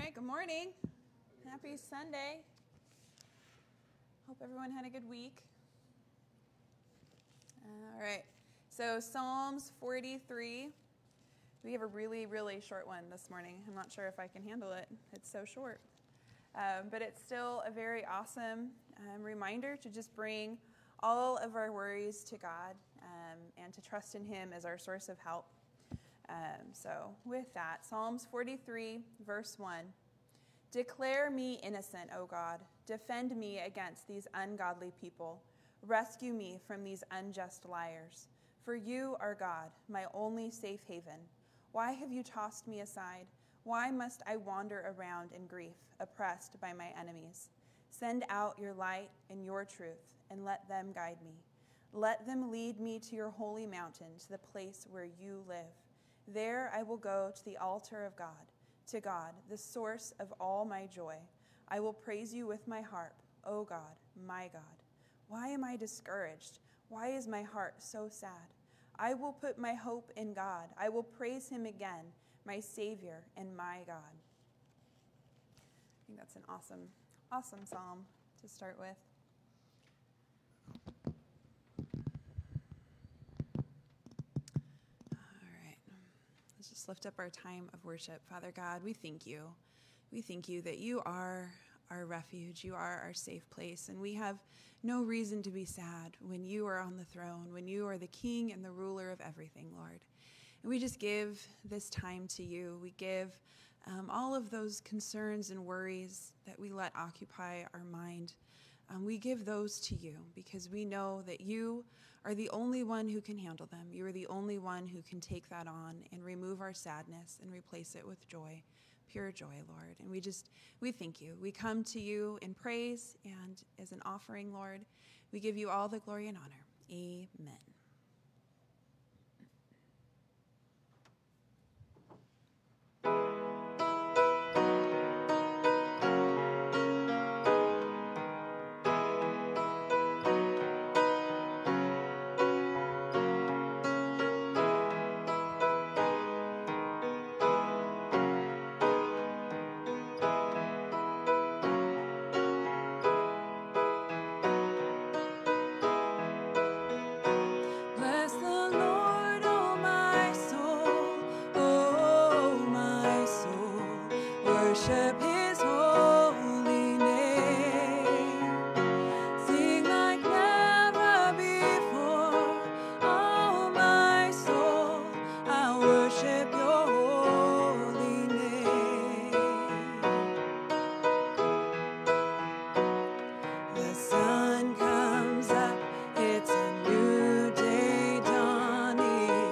right, good morning. Happy Sunday. Hope everyone had a good week. All right, so Psalms 43. We have a really, really short one this morning. I'm not sure if I can handle it. It's so short. But it's still a very awesome reminder to just bring all of our worries to God and to trust in Him as our source of help. So with that, Psalms 43, verse 1. Declare me innocent, O God. Defend me against these ungodly people. Rescue me from these unjust liars. For you are God, my only safe haven. Why have you tossed me aside? Why must I wander around in grief, oppressed by my enemies? Send out your light and your truth, and let them guide me. Let them lead me to your holy mountain, to the place where you live. There I will go to the altar of God, to God, the source of all my joy. I will praise you with my harp, O God, my God. Why am I discouraged? Why is my heart so sad? I will put my hope in God. I will praise him again, my Savior and my God. I think that's an awesome psalm to start with. Let's just lift up our time of worship. Father God, we thank you. We thank you that you are our refuge. You are our safe place. And we have no reason to be sad when you are on the throne, when you are the king and the ruler of everything, Lord. And we just give this time to you. We give all of those concerns and worries that we let occupy our mind. We give those to you because we know that you are the only one who can handle them. You are the only one who can take that on and remove our sadness and replace it with joy, pure joy, Lord. And we thank you. We come to you in praise and as an offering, Lord. We give you all the glory and honor. Amen.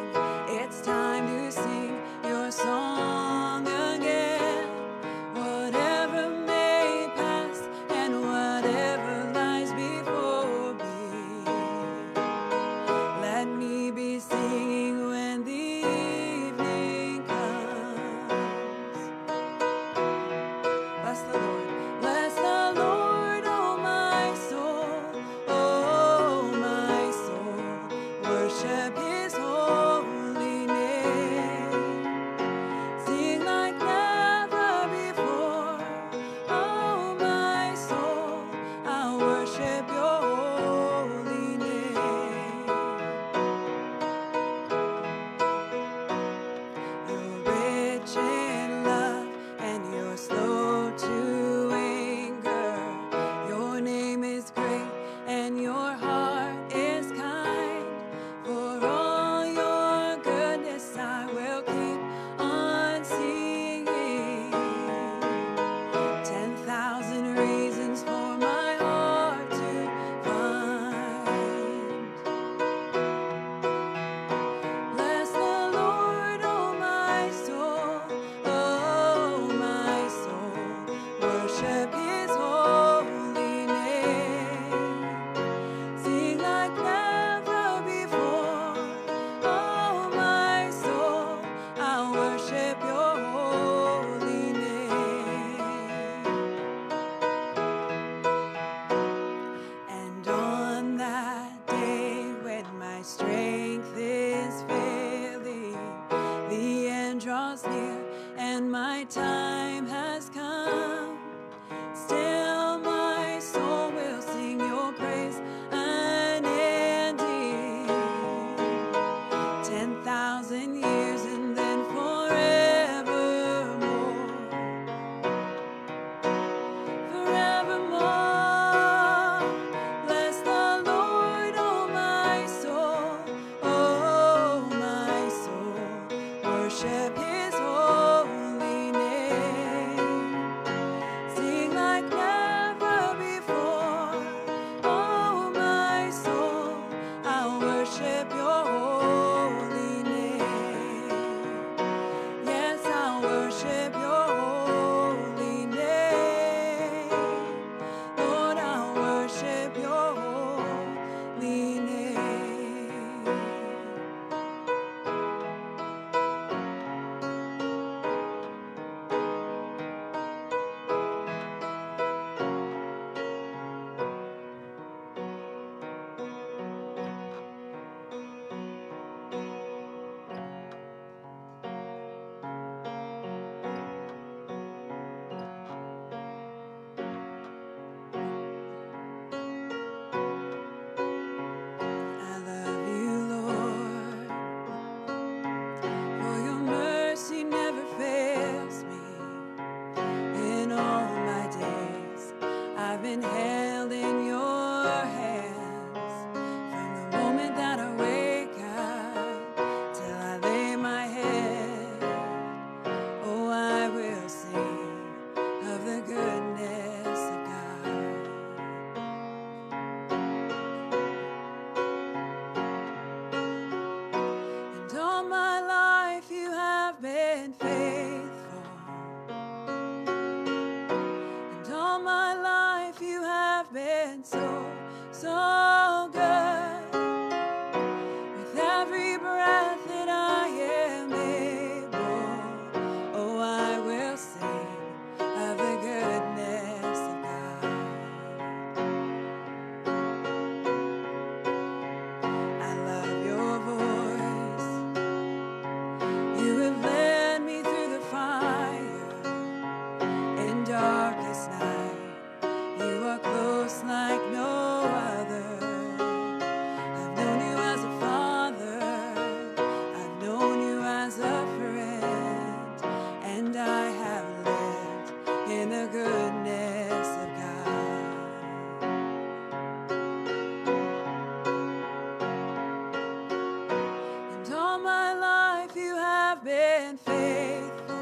Time to sing your song again. What held in your hands from the moment that I wake up till I lay my head. Oh, I will sing of the goodness of God. And all my life you have been faithful. And all my life you have been so, so good. With every breath that I am able, oh, I will sing of the goodness of God. I love your voice. You have led me through the fire in darkest night. You are close like no other. I've known you as a father. I've known you as a friend. And I have lived in the goodness of God. And all my life you have been faithful.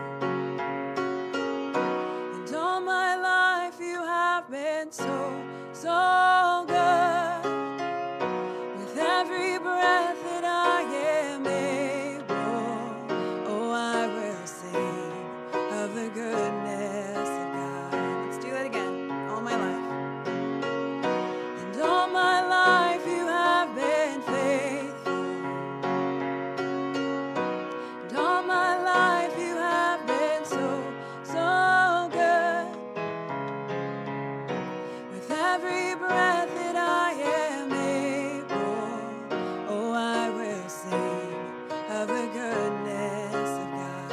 And all my life you have been so, so good. With every breath that I am able, oh, I will sing of the goodness of God. Let's do that again. All my life. And all my life you have been faithful. And all my life you have been so, so good. With every breath that I am able, oh, I will sing of the goodness of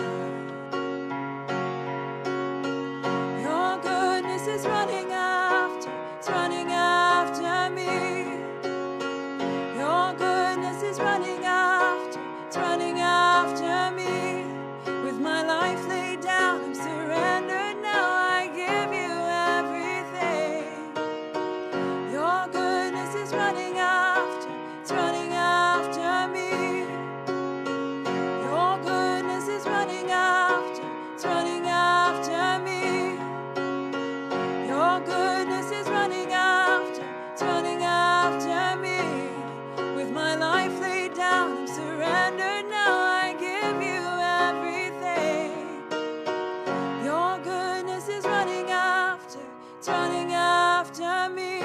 God. Your goodness is running after, it's running after me. Your goodness is running after, it's running after me. With my life laid down, I'm surrendered now. I give you everything. Your goodness is running after, it's running after me. Your goodness is running after, it's running after me. Your goodness is running after, it's running after me. With my life laid down, I'm surrendered now. I give you everything. Your goodness is running after, it's running after me.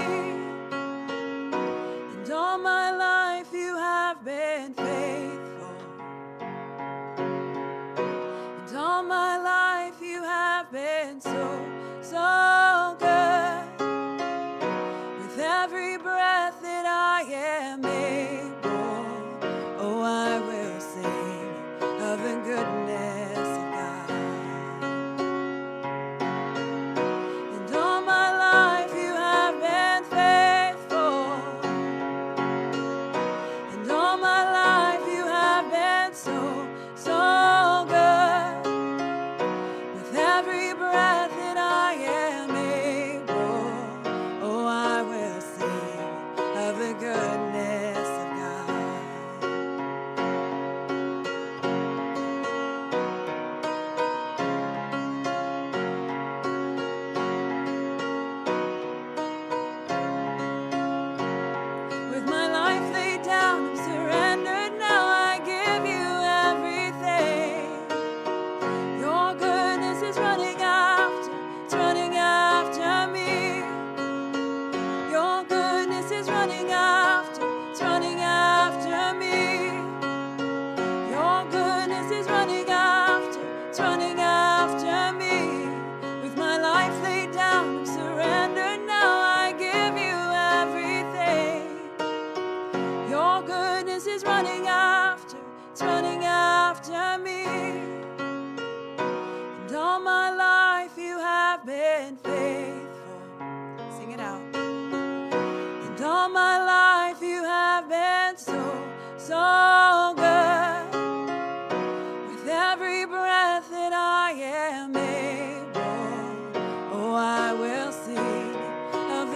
And all my life you have been faithful. And all my life you have been so, so good. With every breath that I am able, oh, I will sing of the goodness of God. And all my life you have been faithful. And all my life you have been so, so good. With every breath that I am able, oh, I will sing of the goodness of God. With my life laid down, I'm surrendered now. I give you everything. Your goodness is running after, it's running after me. Your goodness is running after, it's running after me. Your goodness is running after, it's running after me. With my life laid down, I'm surrendered now. I give you everything. Your goodness is running after, it's running after me. And all my life you have been faithful. Sing it out. And all my life you have been so, so good. With every breath that I am able, oh, I will sing of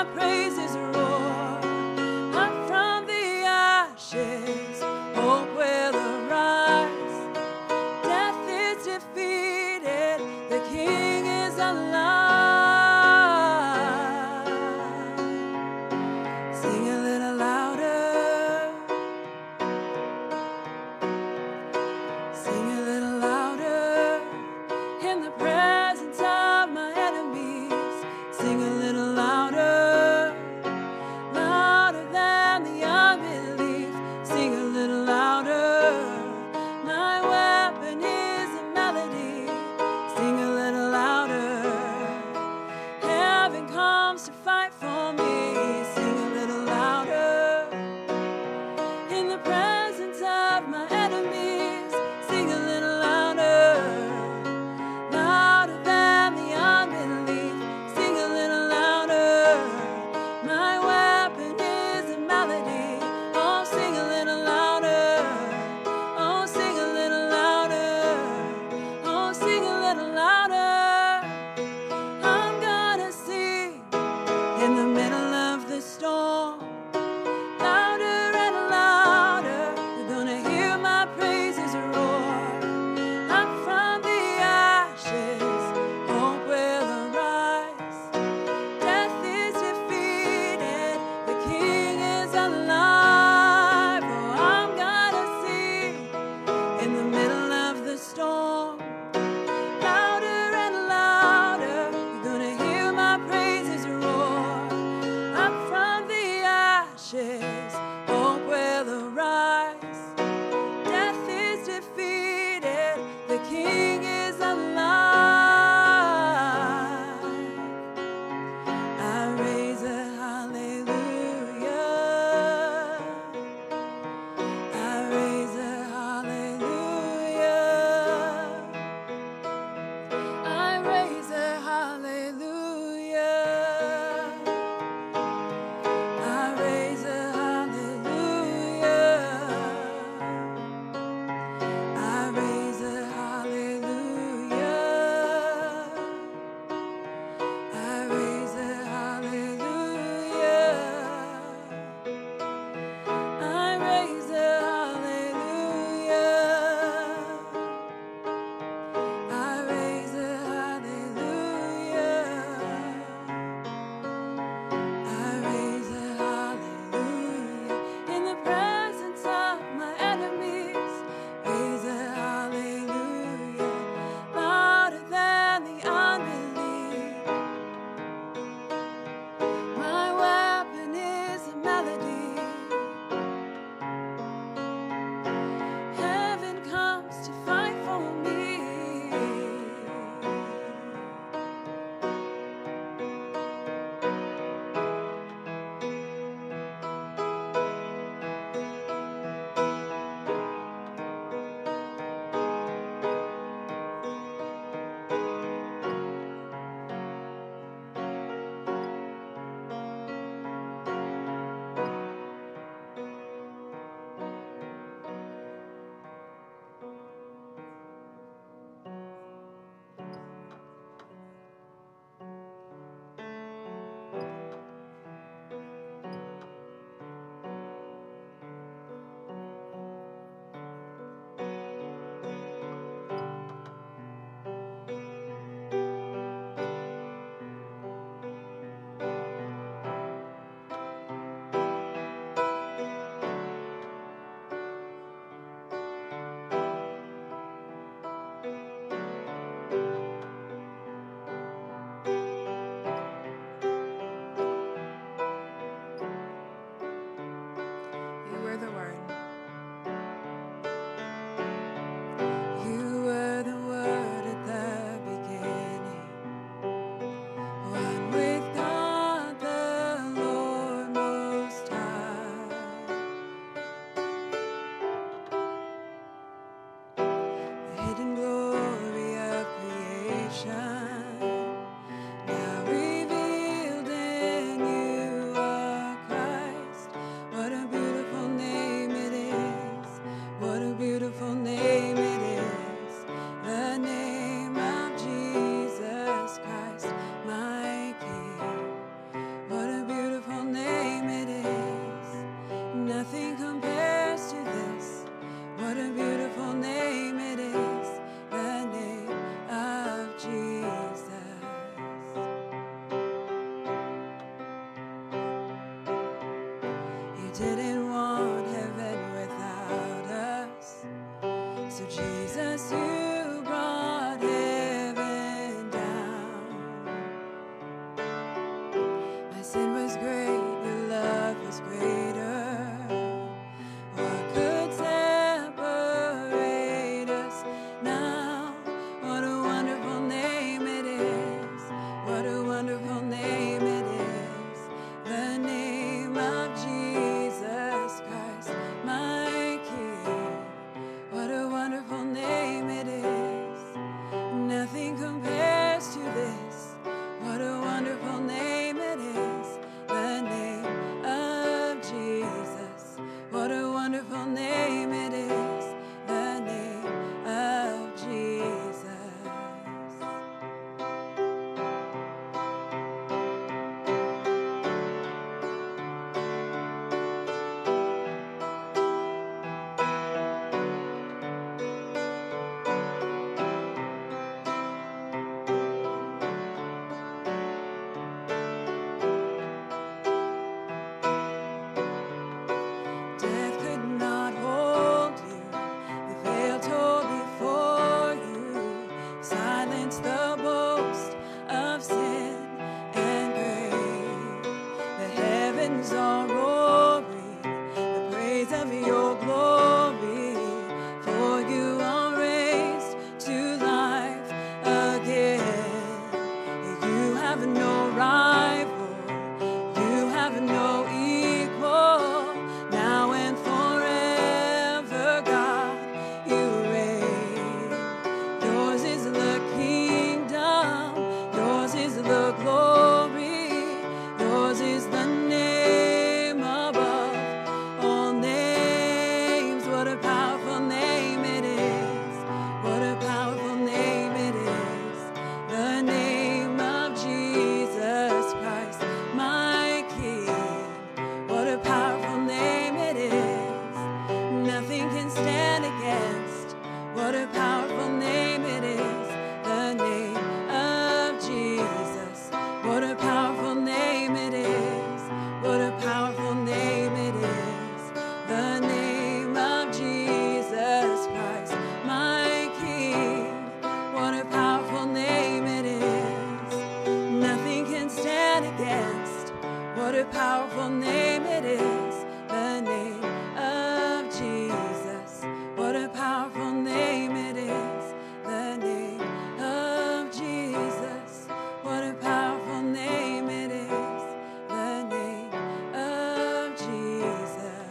our praises roar. Up from the ashes, hope will arise. Death is defeated, the King is alive. Sing a little louder. Sing a little louder in the presence of my enemies. Sing a little louder didn't want heaven without us. So Jesus, you brought heaven down. My sin was great, your love was greater. What could separate us now? What a wonderful name it is. What a wonderful name it is. The name of Jesus Christ, my King. What a wonderful name it is. Nothing compares to this. What a wonderful name it is. The name of Jesus. What a wonderful name it is. The name of Jesus. Death could not hold you. The veil tore before you. Silence the boast of sin and grave. The heavens are roaring the praise of your glory. For you are raised to life again. You have no rival. You have no equal. Now and forever, God, you reign. Yours is the kingdom. Yours is the glory. Yours is the name above all names. What a powerful name it is. What a powerful name it is. The name of Jesus Christ, my King. What a powerful name it is. Nothing can stand against. What a powerful name it is. The name of Jesus. What a powerful name it is. What a powerful name it is. The name of Jesus Christ, my King. What a powerful name it is. Nothing can stand against. What a powerful name it is. The name of Jesus. What a powerful name it is. The name of Jesus. What a powerful name it is. The name of Jesus.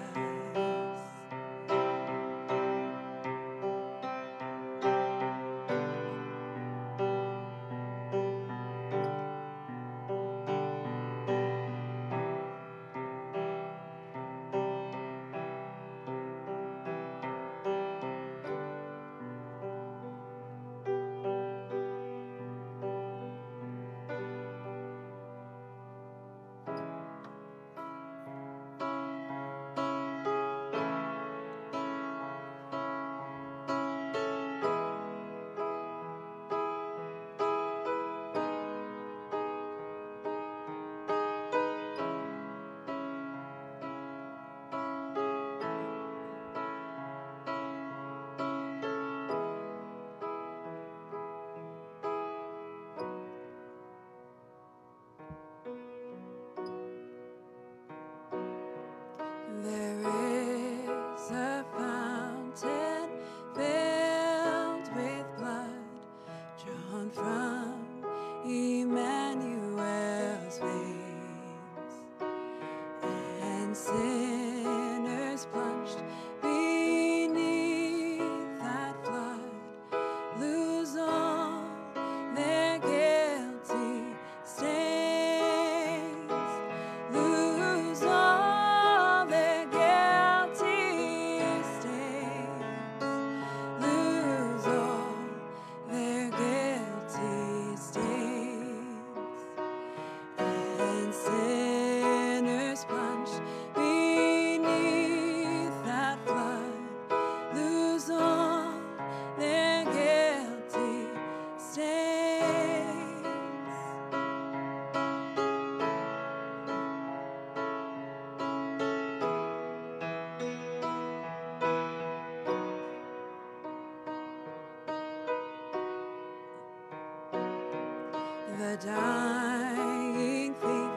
a dying thief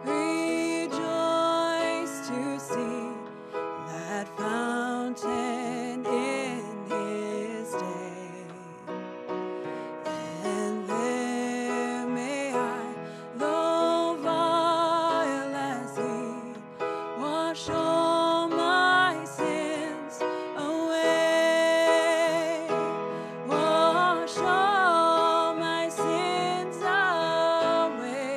rejoice to see that fountain in his day. And there may I, though vile as he, wash all my sins away. Wash all my sins away.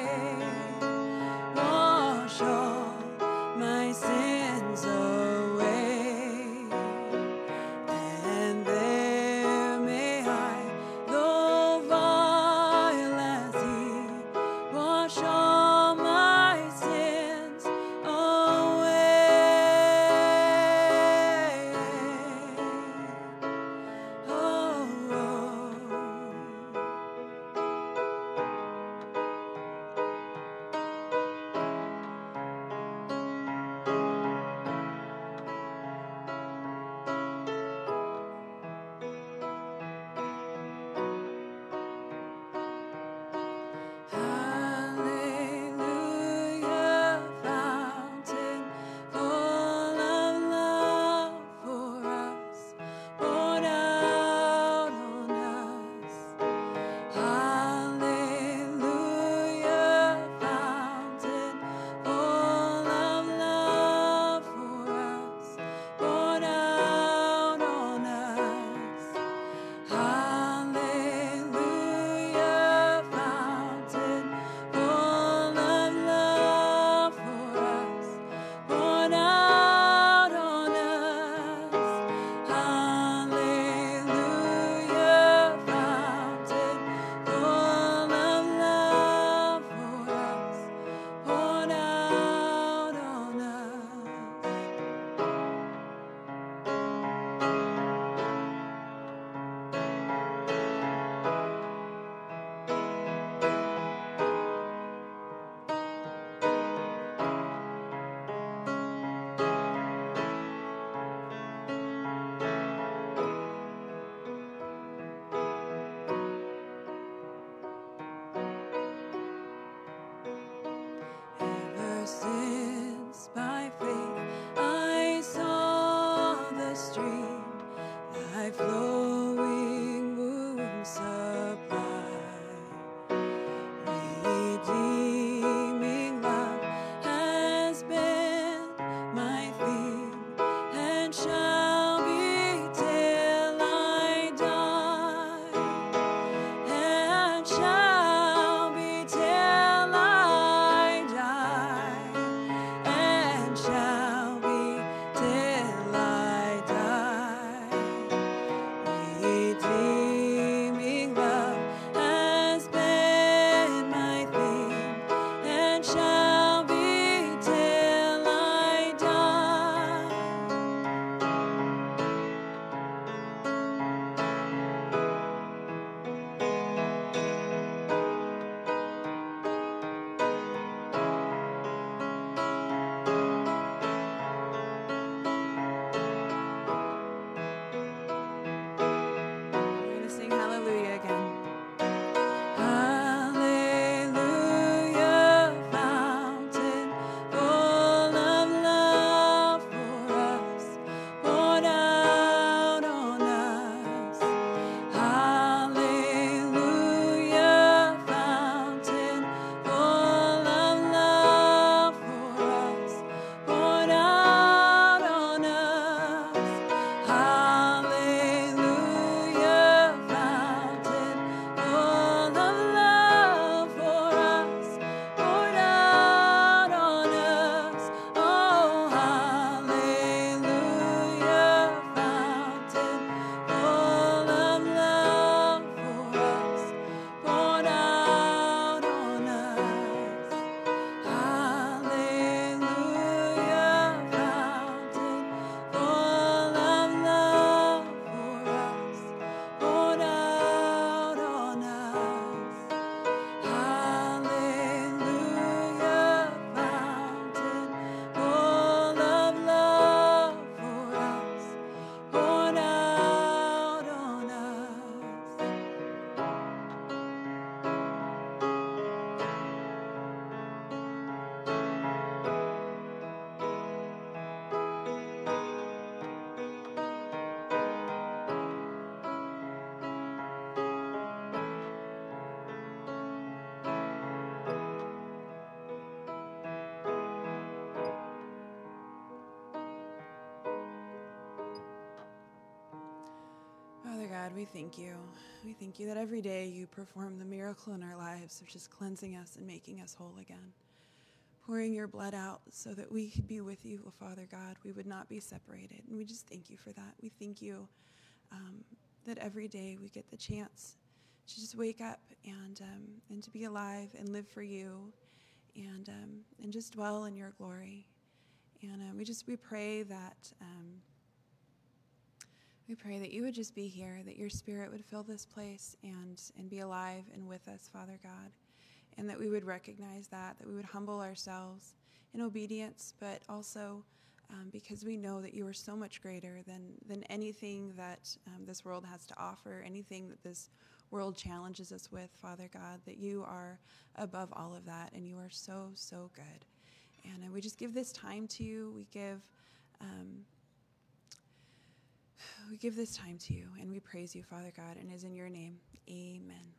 we thank you. We thank you that every day you perform the miracle in our lives of just cleansing us and making us whole again. Pouring your blood out so that we could be with you, Father God. We would not be separated. And we just thank you for that. We thank you that every day we get the chance to just wake up and to be alive and live for you and just dwell in your glory. And we pray that you would just be here, that your Spirit would fill this place and be alive and with us, Father God. And that we would recognize that we would humble ourselves in obedience, but also because we know that you are so much greater than anything that this world has to offer, anything that this world challenges us with, Father God, that you are above all of that, and you are so, so good. And we just give this time to you. We give this time to you, and we praise you, Father God, and it is in your name. Amen.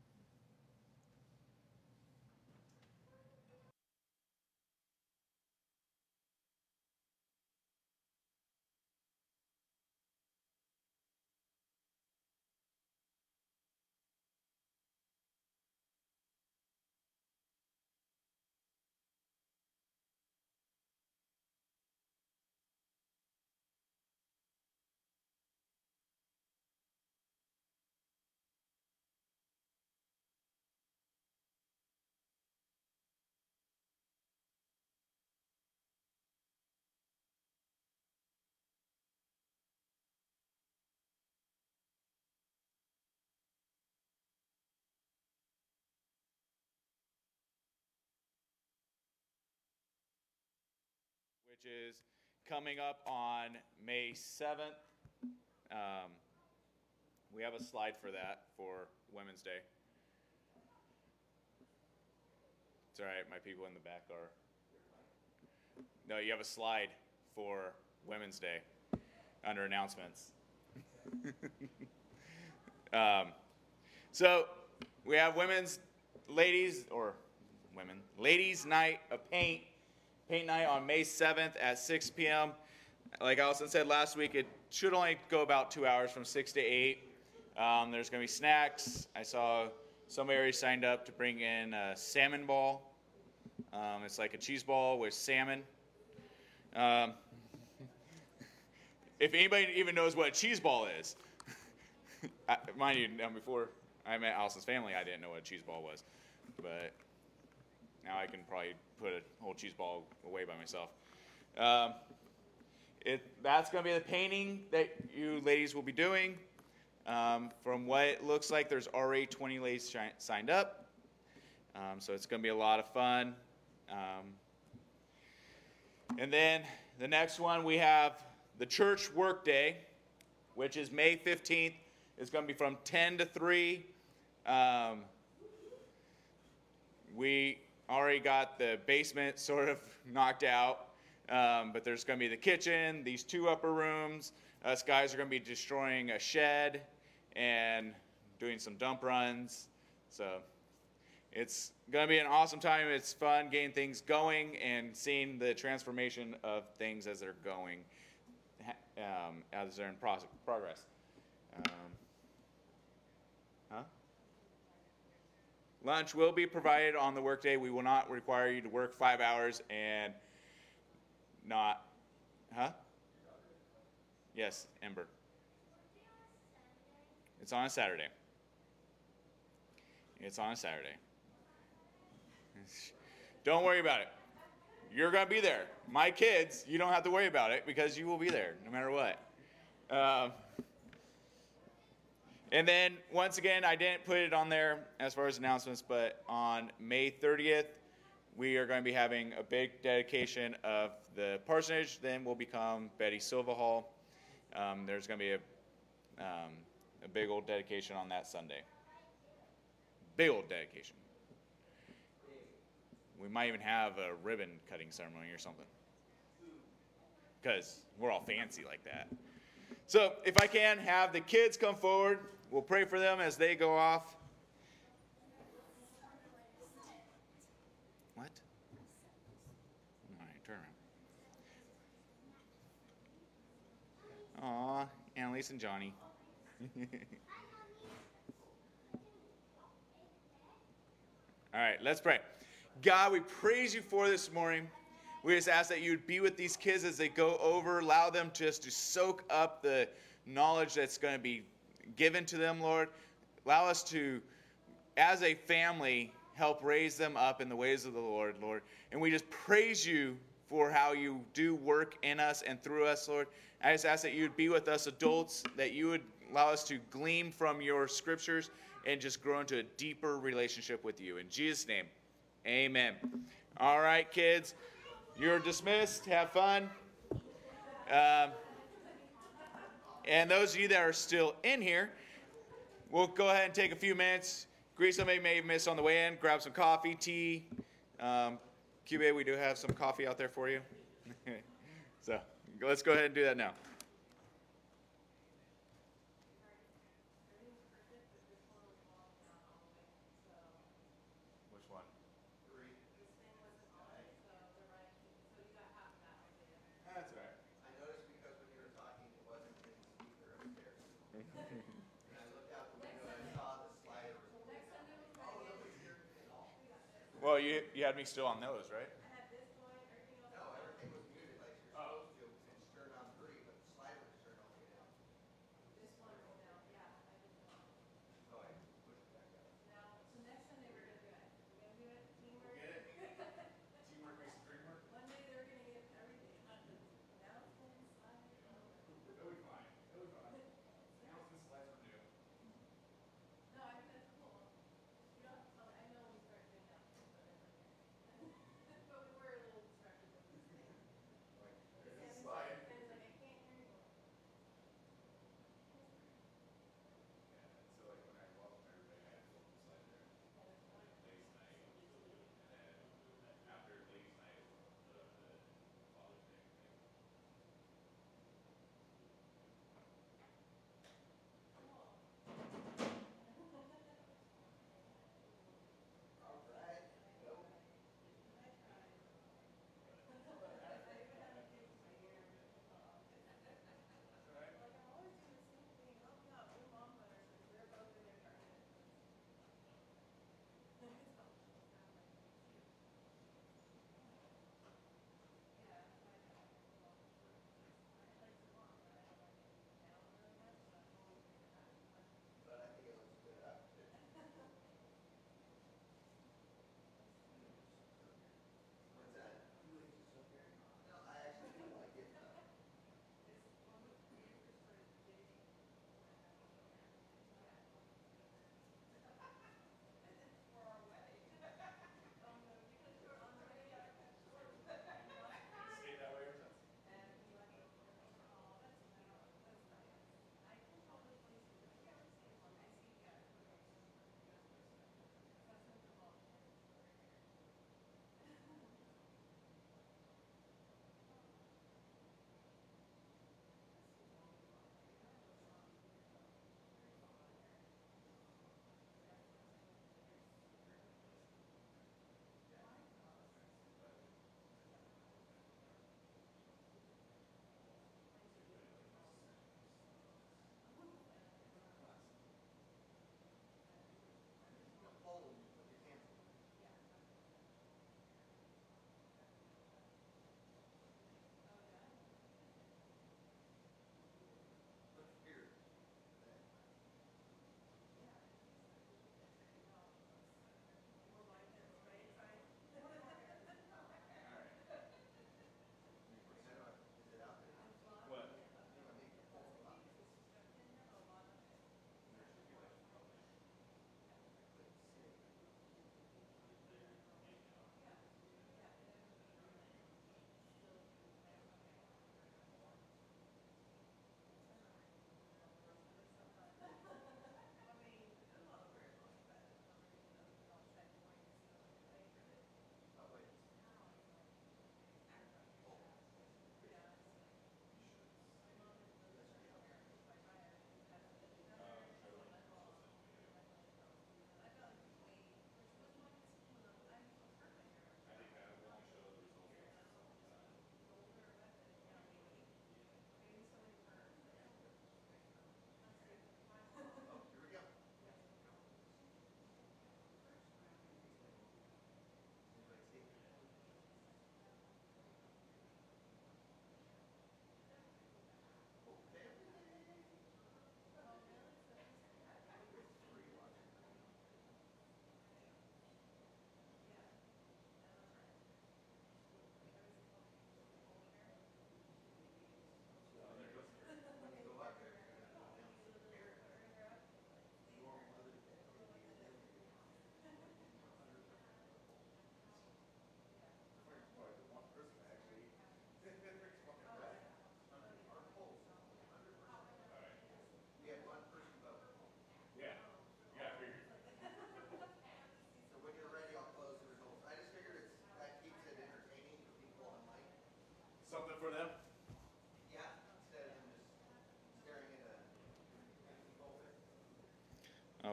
Which is coming up on May 7th. We have a slide for that for Women's Day. It's all right, my people in the back are. No, you have a slide for Women's Day under announcements. So we have ladies night of paint night on May 7th at 6 p.m. Like Allison said last week, it should only go about 2 hours from 6 to 8. There's going to be snacks. I saw somebody already signed up to bring in a salmon ball. It's like a cheese ball with salmon. If anybody even knows what a cheese ball is, mind you, before I met Allison's family, I didn't know what a cheese ball was. But now I can probably put a whole cheese ball away by myself. That's going to be the painting that you ladies will be doing. From what it looks like, there's already 20 ladies signed up. So it's going to be a lot of fun. And then the next one, we have the church work day, which is May 15th. It's going to be from 10 to 3. We already got the basement sort of knocked out, but there's going to be the kitchen, these 2 upper rooms. Us guys are going to be destroying a shed and doing some dump runs. So it's going to be an awesome time. It's fun getting things going and seeing the transformation of things as they're going, as they're in progress. Lunch will be provided on the workday. We will not require you to work 5 hours and not, Yes, Ember. It's on a Saturday. It's on a Saturday. Don't worry about it. You're going to be there. My kids, you don't have to worry about it because you will be there no matter what. And then, once again, I didn't put it on there as far as announcements, but on May 30th, we are going to be having a big dedication of the parsonage. Then will become Betty Silva Hall. There's going to be a big old dedication on that Sunday. Big old dedication. We might even have a ribbon cutting ceremony or something, because we're all fancy like that. So if I can have the kids come forward, we'll pray for them as they go off. What? All right, turn around. Aw, Annalise and Johnny. All right, let's pray. God, we praise you for this morning. We just ask that you would be with these kids as they go over. Allow them just to soak up the knowledge that's going to be given to them, Lord. Allow us to, as a family, help raise them up in the ways of the Lord, Lord. And we just praise you for how you do work in us and through us, Lord. I just ask that you would be with us adults, that you would allow us to glean from your scriptures and just grow into a deeper relationship with you. In Jesus' name, amen. All right, kids, you're dismissed. Have fun. And those of you that are still in here, we'll go ahead and take a few minutes, greet somebody you may have missed on the way in, grab some coffee, tea. Cuba, we do have some coffee out there for you. So let's go ahead and do that now. Which one? That's all right. I noticed because when you were talking, it wasn't in the speaker upstairs. And I looked out the window and I saw the slider. Well, you had me still on those, right? No, everything was muted like you're supposed to. It's turned on 3, but the slider was turned all the way down. So I pushed it back up. Teamwork makes the dream work. It'll be fine. It'll be fine. Announcement slides were new.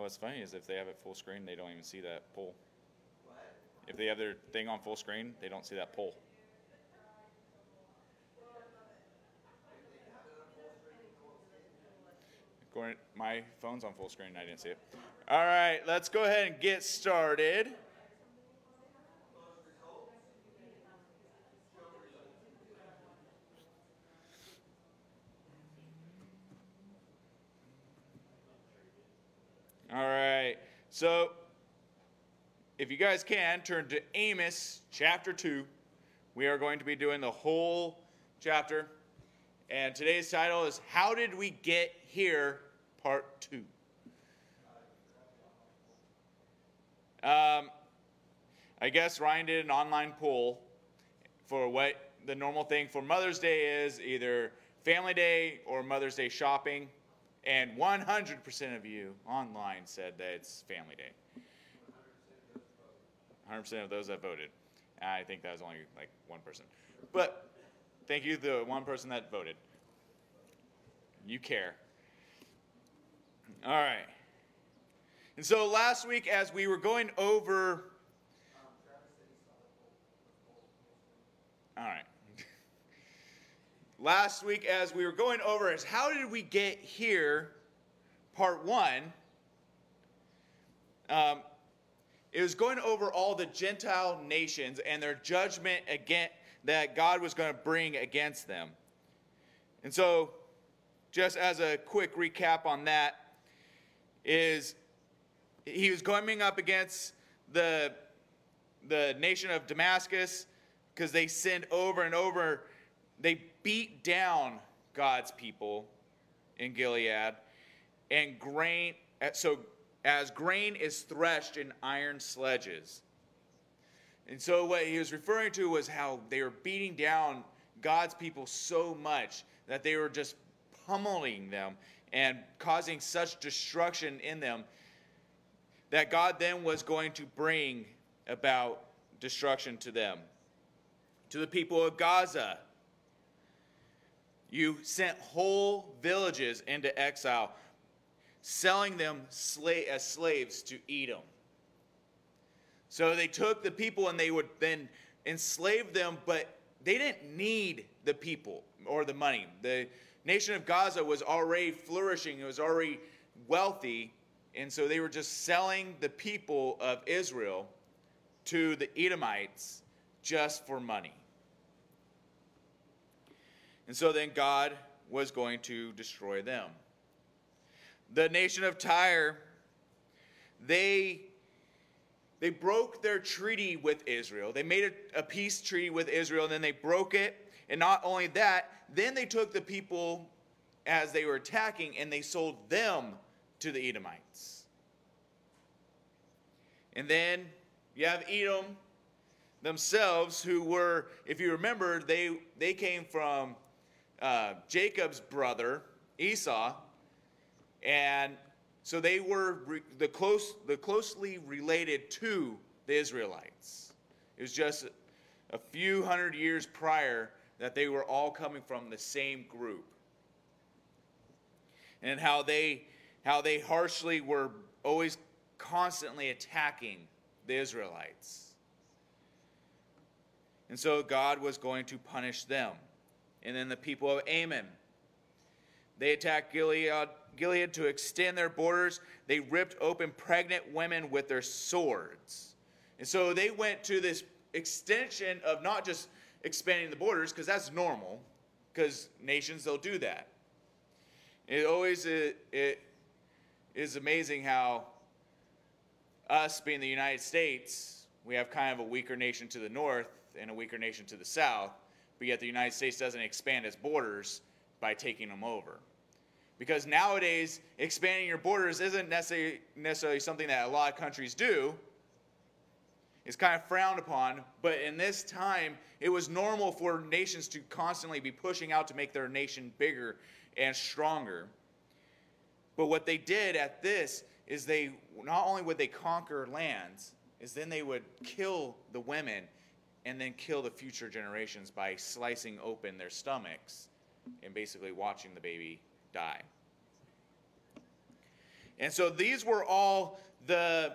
what's funny is if they have it full screen, they don't even see that poll. What? If they have their thing on full screen, they don't see that poll. My phone's on full screen and I didn't see it. All right, let's go ahead and get started. All right, so if you guys can, turn to Amos chapter 2. We are going to be doing the whole chapter. And today's title is How Did We Get Here, Part 2. I guess Ryan did an online poll for what the normal thing for Mother's Day is, either Family Day or Mother's Day shopping. And 100% of you online said that it's Family Day. 100% of those that voted. I think that was only like one person. But thank you, the one person that voted. You care. All right. And so last week, as we were going over... All right. Last week, as we were going over is how did we get here, part 1, it was going over all the Gentile nations and their judgment that God was going to bring against them. And so, just as a quick recap on that, is he was coming up against the nation of Damascus because they sinned over and over. They beat down God's people in Gilead, and grain. So as grain is threshed in iron sledges. And so what he was referring to was how they were beating down God's people so much that they were just pummeling them and causing such destruction in them that God then was going to bring about destruction to them. To the people of Gaza, you sent whole villages into exile, selling them as slaves to Edom. So they took the people and they would then enslave them, but they didn't need the people or the money. The nation of Gaza was already flourishing. It was already wealthy. And so they were just selling the people of Israel to the Edomites just for money. And so then God was going to destroy them. The nation of Tyre, they broke their treaty with Israel. They made a peace treaty with Israel, and then they broke it. And not only that, then they took the people as they were attacking, and they sold them to the Edomites. And then you have Edom themselves, who were, if you remember, they came from Jacob's brother, Esau, and so they were closely related to the Israelites. It was just a few hundred years prior that they were all coming from the same group. And how they harshly were always constantly attacking the Israelites. And so God was going to punish them. And then the people of Ammon, they attacked Gilead to extend their borders. They ripped open pregnant women with their swords. And so they went to this extension of not just expanding the borders, because that's normal, because nations, they'll do that. It is amazing how us being the United States, we have kind of a weaker nation to the north and a weaker nation to the south, but yet the United States doesn't expand its borders by taking them over. Because nowadays, expanding your borders isn't necessarily something that a lot of countries do. It's kind of frowned upon, but in this time, it was normal for nations to constantly be pushing out to make their nation bigger and stronger. But what they did at this is they, not only would they conquer lands, is then they would kill the women and then kill the future generations by slicing open their stomachs and basically watching the baby die. And so these were all the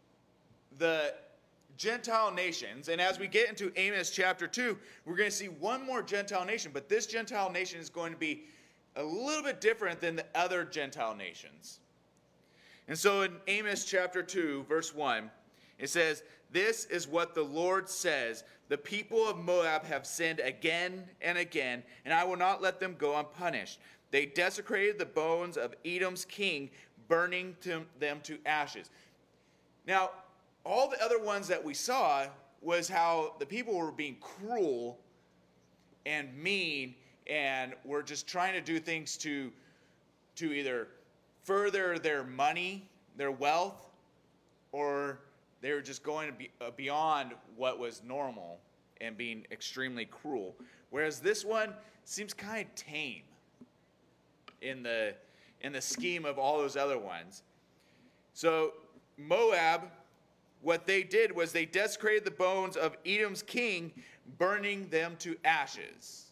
Gentile nations. And as we get into Amos chapter 2, we're going to see one more Gentile nation. But this Gentile nation is going to be a little bit different than the other Gentile nations. And so in Amos chapter 2, verse 1, it says, "This is what the Lord says, the people of Moab have sinned again and again, and I will not let them go unpunished. They desecrated the bones of Edom's king, burning them to ashes." Now, all the other ones that we saw was how the people were being cruel and mean and were just trying to do things to either further their money, their wealth, or they were just going to be beyond what was normal and being extremely cruel. Whereas this one seems kind of tame in the scheme of all those other ones. So Moab, what they did was they desecrated the bones of Edom's king, burning them to ashes.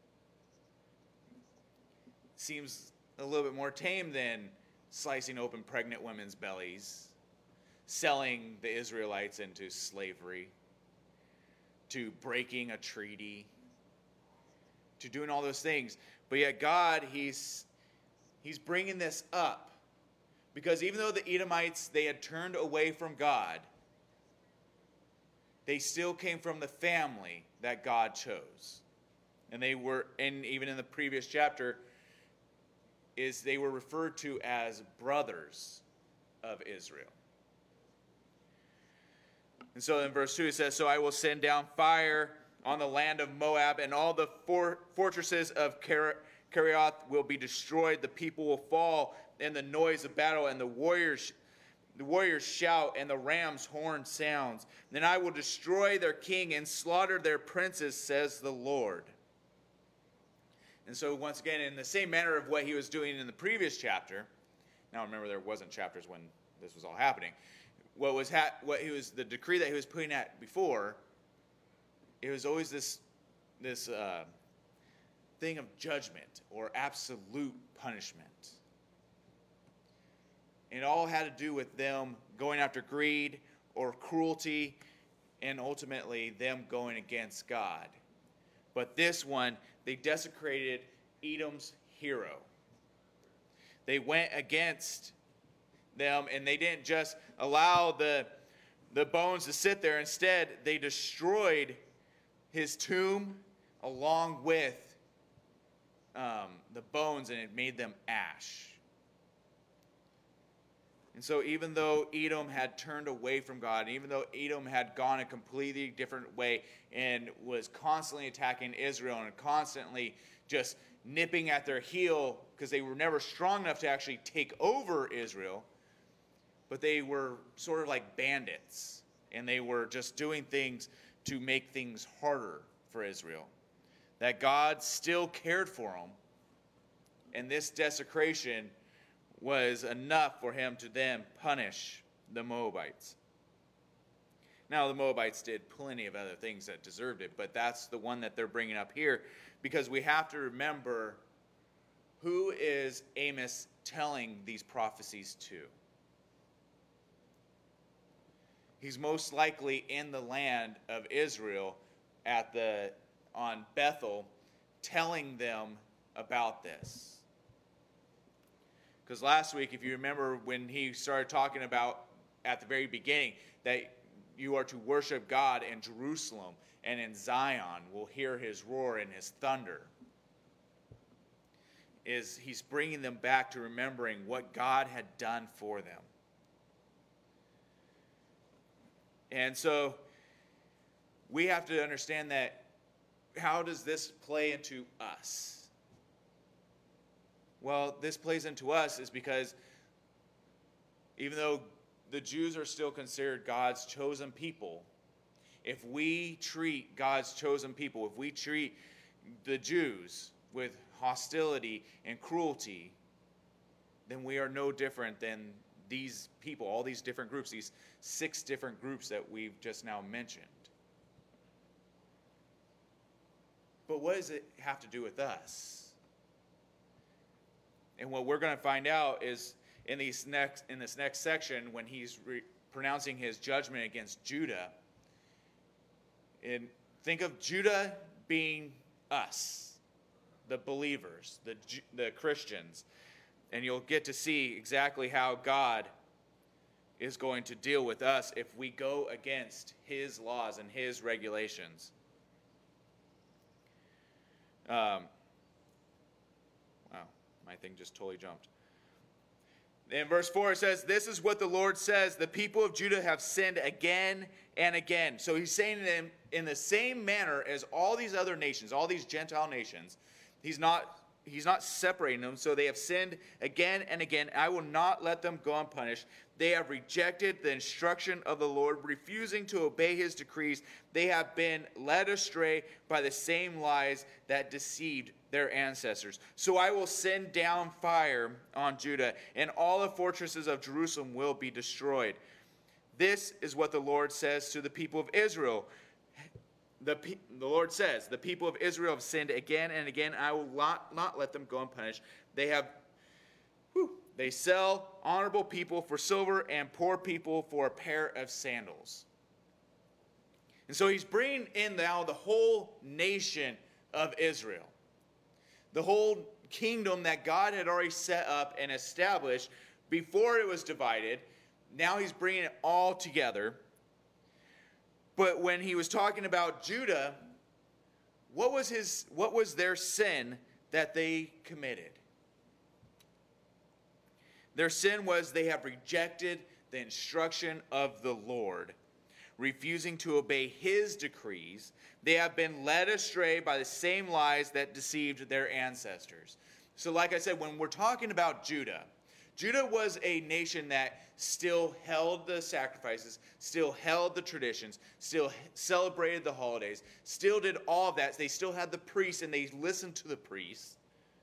Seems a little bit more tame than slicing open pregnant women's bellies, selling the Israelites into slavery, to breaking a treaty, to doing all those things. But yet God, he's bringing this up because even though the Edomites, they had turned away from God, they still came from the family that God chose. And they were, and even in the previous chapter, they were referred to as brothers of Israel. And so in verse 2 it says, "So I will send down fire on the land of Moab, and all the fortresses of Kerioth will be destroyed. The people will fall in the noise of battle, and the warriors shout, and the ram's horn sounds. Then I will destroy their king and slaughter their princes, says the Lord." And so once again, in the same manner of what he was doing in the previous chapter, now remember there wasn't chapters when this was all happening. The decree that he was putting out before, it was always this thing of judgment or absolute punishment. And it all had to do with them going after greed or cruelty, and ultimately them going against God. But this one, they desecrated Edom's hero. They went against them, and they didn't just allow the bones to sit there. Instead, they destroyed his tomb along with the bones, and it made them ash. And so even though Edom had turned away from God, even though Edom had gone a completely different way and was constantly attacking Israel and constantly just nipping at their heel because they were never strong enough to actually take over Israel, but they were sort of like bandits, and they were just doing things to make things harder for Israel, that God still cared for them, and this desecration was enough for him to then punish the Moabites. Now, the Moabites did plenty of other things that deserved it, but that's the one that they're bringing up here, because we have to remember, who is Amos telling these prophecies to? He's most likely in the land of Israel on Bethel, telling them about this. Because last week, if you remember, when he started talking about at the very beginning that you are to worship God in Jerusalem and in Zion, will hear his roar and his thunder. He's bringing them back to remembering what God had done for them. And so we have to understand that, how does this play into us? Well, this plays into us is because even though the Jews are still considered God's chosen people, if we treat God's chosen people, if we treat the Jews with hostility and cruelty, then we are no different than these people, all these different groups, these 6 different groups that we've just now mentioned. But what does it have to do with us? And what we're going to find out is in this next section when he's pronouncing his judgment against Judah. And think of Judah being us, the believers, the Christians. And you'll get to see exactly how God is going to deal with us if we go against his laws and his regulations. Wow, my thing just totally jumped. In verse 4 it says, "This is what the Lord says, the people of Judah have sinned again and again." So he's saying to them in the same manner as all these other nations, all these Gentile nations. He's not separating them, so they have sinned again and again. I will not let them go unpunished. They have rejected the instruction of the Lord, refusing to obey his decrees. They have been led astray by the same lies that deceived their ancestors. So I will send down fire on Judah, and all the fortresses of Jerusalem will be destroyed. This is what the Lord says to the people of Israel. The Lord says, the people of Israel have sinned again and again. I will not let them go unpunished. They sell honorable people for silver and poor people for a pair of sandals. And so he's bringing in now the whole nation of Israel. The whole kingdom that God had already set up and established before it was divided. Now he's bringing it all together. But when he was talking about Judah, what was their sin that they committed? Their sin was they have rejected the instruction of the Lord, refusing to obey his decrees. They have been led astray by the same lies that deceived their ancestors. So like I said, when we're talking about Judah, Judah was a nation that still held the sacrifices, still held the traditions, still celebrated the holidays, still did all of that. They still had the priests and they listened to the priests.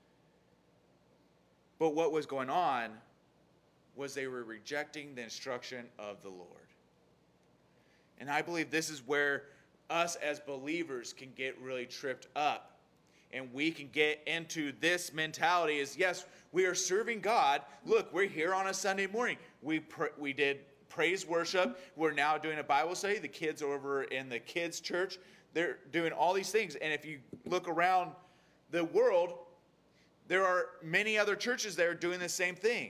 But what was going on was they were rejecting the instruction of the Lord. And I believe this is where us as believers can get really tripped up. And we can get into this mentality is, yes, we are serving God. Look, we're here on a Sunday morning. We did praise worship. We're now doing a Bible study. The kids over in the kids' church, they're doing all these things. And if you look around the world, there are many other churches that are doing the same thing.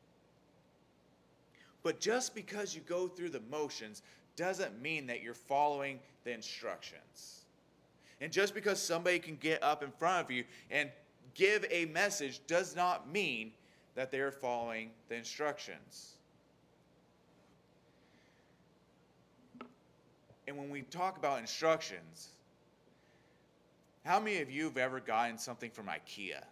But just because you go through the motions doesn't mean that you're following the instructions. And just because somebody can get up in front of you and give a message does not mean that they're following the instructions. And when we talk about instructions, how many of you have ever gotten something from IKEA?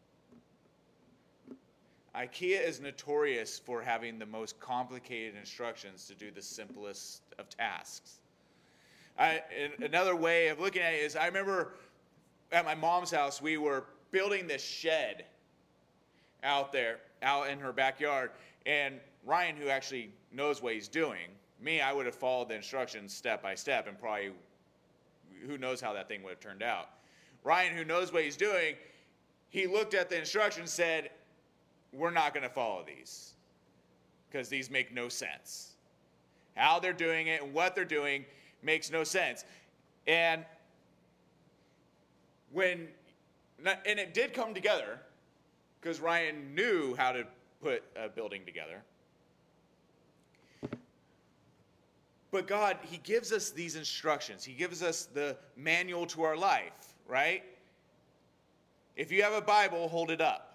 IKEA is notorious for having the most complicated instructions to do the simplest of tasks. Another way of looking at it is I remember at my mom's house, we were building this shed out in her backyard. And Ryan, who actually knows what he's doing, me, I would have followed the instructions step by step and probably, who knows how that thing would have turned out. Ryan, who knows what he's doing, he looked at the instructions and said, we're not going to follow these because these make no sense. How they're doing it and what they're doing makes no sense. And it did come together because Ryan knew how to put a building together. But God, he gives us these instructions. He gives us the manual to our life, right? If you have a Bible, hold it up.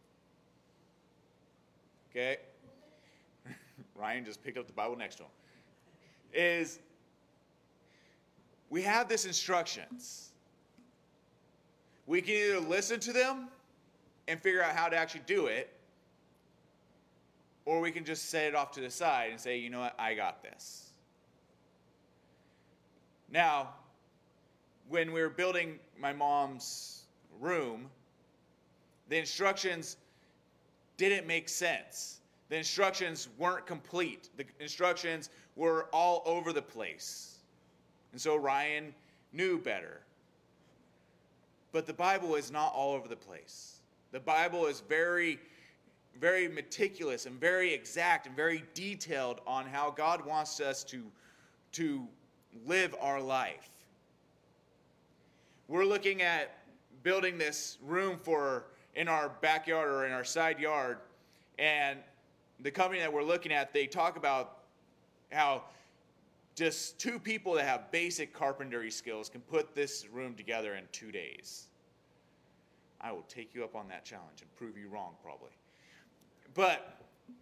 Okay? Ryan just picked up the Bible next to him. We have these instructions. We can either listen to them and figure out how to actually do it, or we can just set it off to the side and say, you know what, I got this. Now, when we were building my mom's room, the instructions didn't make sense. The instructions weren't complete. The instructions were all over the place. And so Ryan knew better. But the Bible is not all over the place. The Bible is very, very meticulous and very exact and very detailed on how God wants us to live our life. We're looking at building this room in our backyard or in our side yard, and the company that we're looking at, they talk about how just 2 people that have basic carpentry skills can put this room together in 2 days. I will take you up on that challenge and prove you wrong, probably. But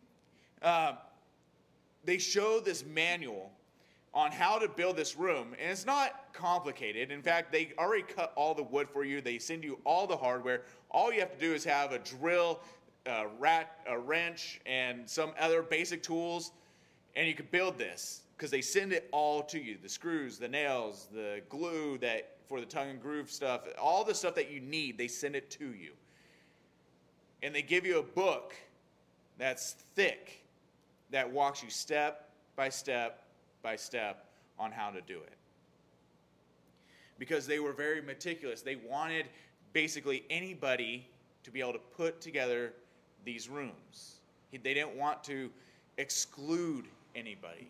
they show this manual on how to build this room, and it's not complicated. In fact, they already cut all the wood for you. They send you all the hardware. All you have to do is have a drill, a wrench, and some other basic tools, and you can build this because they send it all to you. The screws, the nails, the glue that for the tongue and groove stuff, all the stuff that you need, they send it to you. And they give you a book that's thick that walks you step by step by step on how to do it. Because they were very meticulous. They wanted basically anybody to be able to put together these rooms. They didn't want to exclude anybody.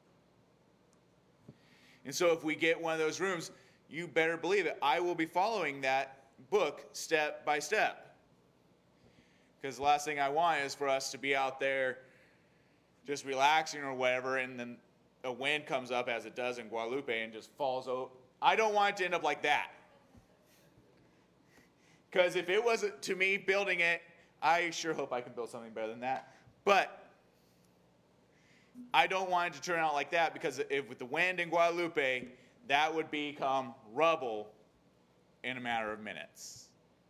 And so if we get one of those rooms, you better believe it, I will be following that book step by step. Because the last thing I want is for us to be out there just relaxing or whatever, and then a wind comes up as it does in Guadalupe and just falls over. I don't want it to end up like that. Because if it wasn't to me building it, I sure hope I can build something better than that. But I don't want it to turn out like that, because if with the wind in Guadalupe, that would become rubble in a matter of minutes.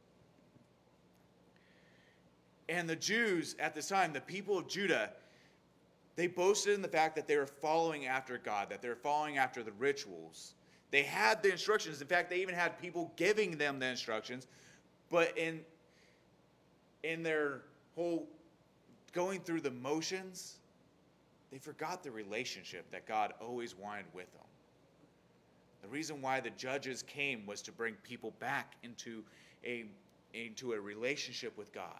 And the Jews at this time, the people of Judah, they boasted in the fact that they were following after God, that they were following after the rituals. They had the instructions. In fact, they even had people giving them the instructions. But in their whole going through the motions, they forgot the relationship that God always wanted with them. The reason why the judges came was to bring people back into a relationship with God.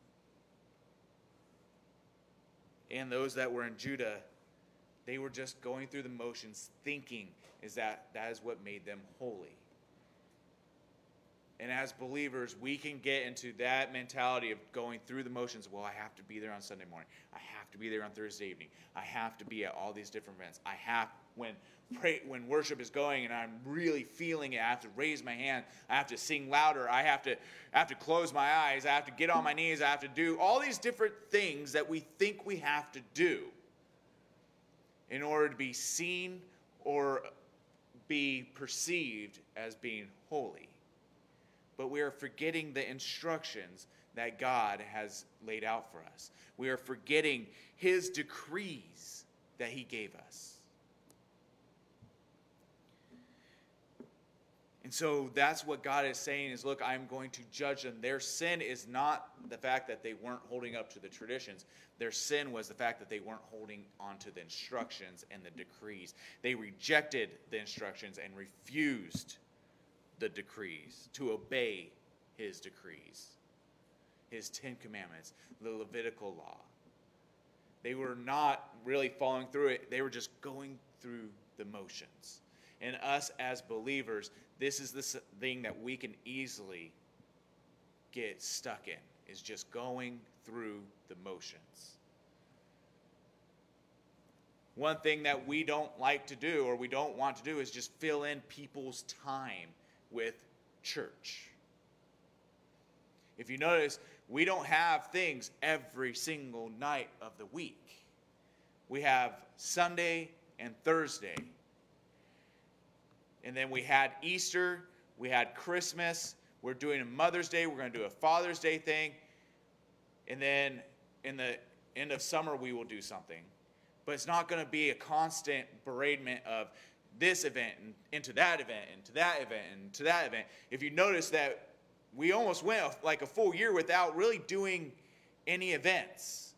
And those that were in Judah, they were just going through the motions, thinking that is what made them holy. And as believers, we can get into that mentality of going through the motions. Well, I have to be there on Sunday morning. I have to be there on Thursday evening. I have to be at all these different events. I have, when worship is going and I'm really feeling it, I have to raise my hand. I have to sing louder. I have to close my eyes. I have to get on my knees. I have to do all these different things that we think we have to do in order to be seen or be perceived as being holy. But we are forgetting the instructions that God has laid out for us. We are forgetting his decrees that he gave us. And so that's what God is saying is, look, I'm going to judge them. Their sin is not the fact that they weren't holding up to the traditions. Their sin was the fact that they weren't holding on to the instructions and the decrees. They rejected the instructions and refused the decrees, to obey his decrees, his 10 commandments, the Levitical law. They were not really following through it. They were just going through the motions. And us as believers, this is the thing that we can easily get stuck in, is just going through the motions. One thing that we don't like to do, or we don't want to do, is just fill in people's time with church. If you notice, we don't have things every single night of the week. We have Sunday and Thursday. And then we had Easter, we had Christmas, we're doing a Mother's Day, we're going to do a Father's Day thing. And then in the end of summer, we will do something. But it's not going to be a constant bereavement of this event and into that event, into that event, and into that event. If you notice that we almost went like a full year without really doing any events.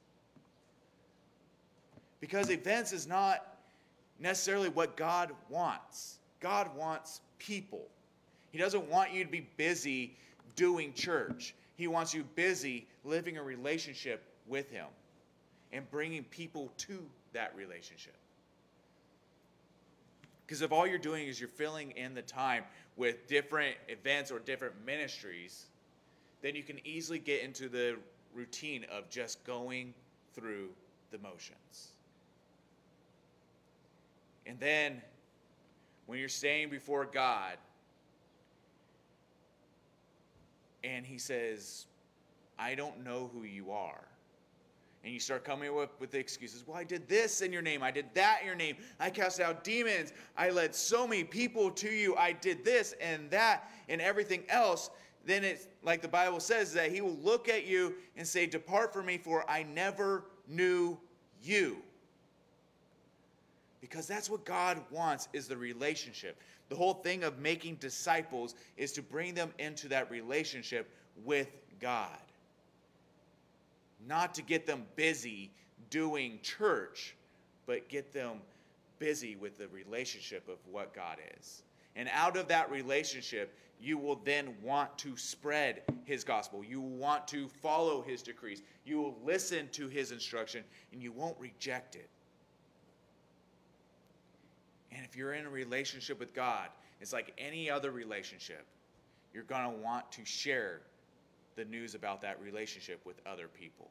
Because events is not necessarily what God wants. God wants people. He doesn't want you to be busy doing church. He wants you busy living a relationship with him and bringing people to that relationship. Because if all you're doing is you're filling in the time with different events or different ministries, then you can easily get into the routine of just going through the motions. And then when you're standing before God and he says, I don't know who you are. And you start coming up with the excuses. Well, I did this in your name. I did that in your name. I cast out demons. I led so many people to you. I did this and that and everything else. Then it's like the Bible says that he will look at you and say, depart from me, for I never knew you. Because that's what God wants, is the relationship. The whole thing of making disciples is to bring them into that relationship with God. Not to get them busy doing church, but get them busy with the relationship of what God is. And out of that relationship, you will then want to spread his gospel. You will want to follow his decrees. You will listen to his instruction, and you won't reject it. And if you're in a relationship with God, it's like any other relationship. You're going to want to share the news about that relationship with other people.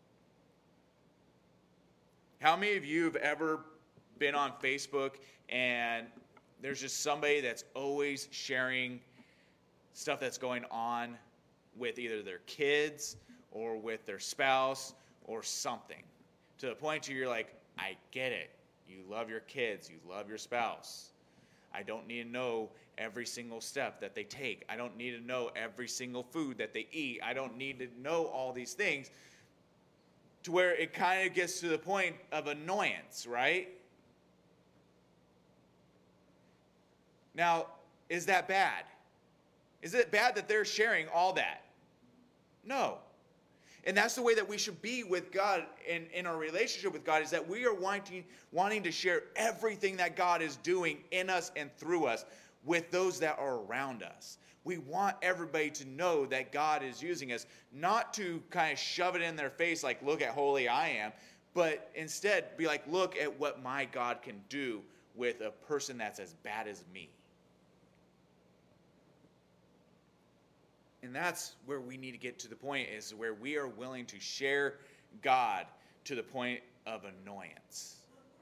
How many of you have ever been on Facebook and there's just somebody that's always sharing stuff that's going on with either their kids or with their spouse or something, to the point where you're like, I get it. You love your kids. You love your spouse. I don't need to know every single step that they take. I don't need to know every single food that they eat. I don't need to know all these things, to where it kind of gets to the point of annoyance, right? Now, is that bad? Is it bad that they're sharing all that? No. And that's the way that we should be with God in our relationship with God, is that we are wanting to share everything that God is doing in us and through us with those that are around us. We want everybody to know that God is using us, not to kind of shove it in their face like, look at holy I am, but instead be like, look at what my God can do with a person that's as bad as me. And that's where we need to get to the point, is where we are willing to share God to the point of annoyance.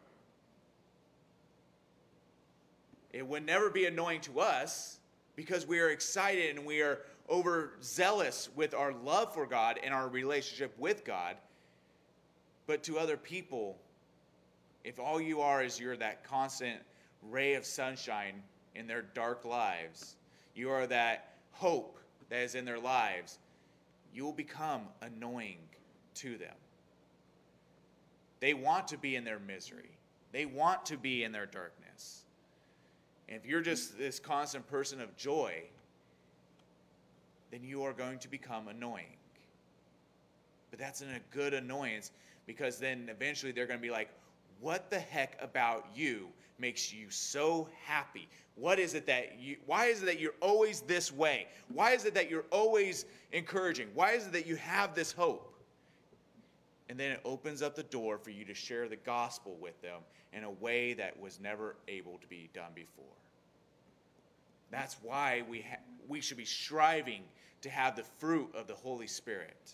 It would never be annoying to us because we are excited and we are overzealous with our love for God and our relationship with God. But to other people, if all you are is you're that constant ray of sunshine in their dark lives, you are that hope that is in their lives, you will become annoying to them. They want to be in their misery. They want to be in their darkness. And if you're just this constant person of joy, then you are going to become annoying. But that's in a good annoyance, because then eventually they're going to be like, what the heck about you makes you so happy? Why is it that you're always this way? Why is it that you're always encouraging? Why is it that you have this hope? And then it opens up the door for you to share the gospel with them in a way that was never able to be done before. That's why we should be striving to have the fruit of the Holy Spirit.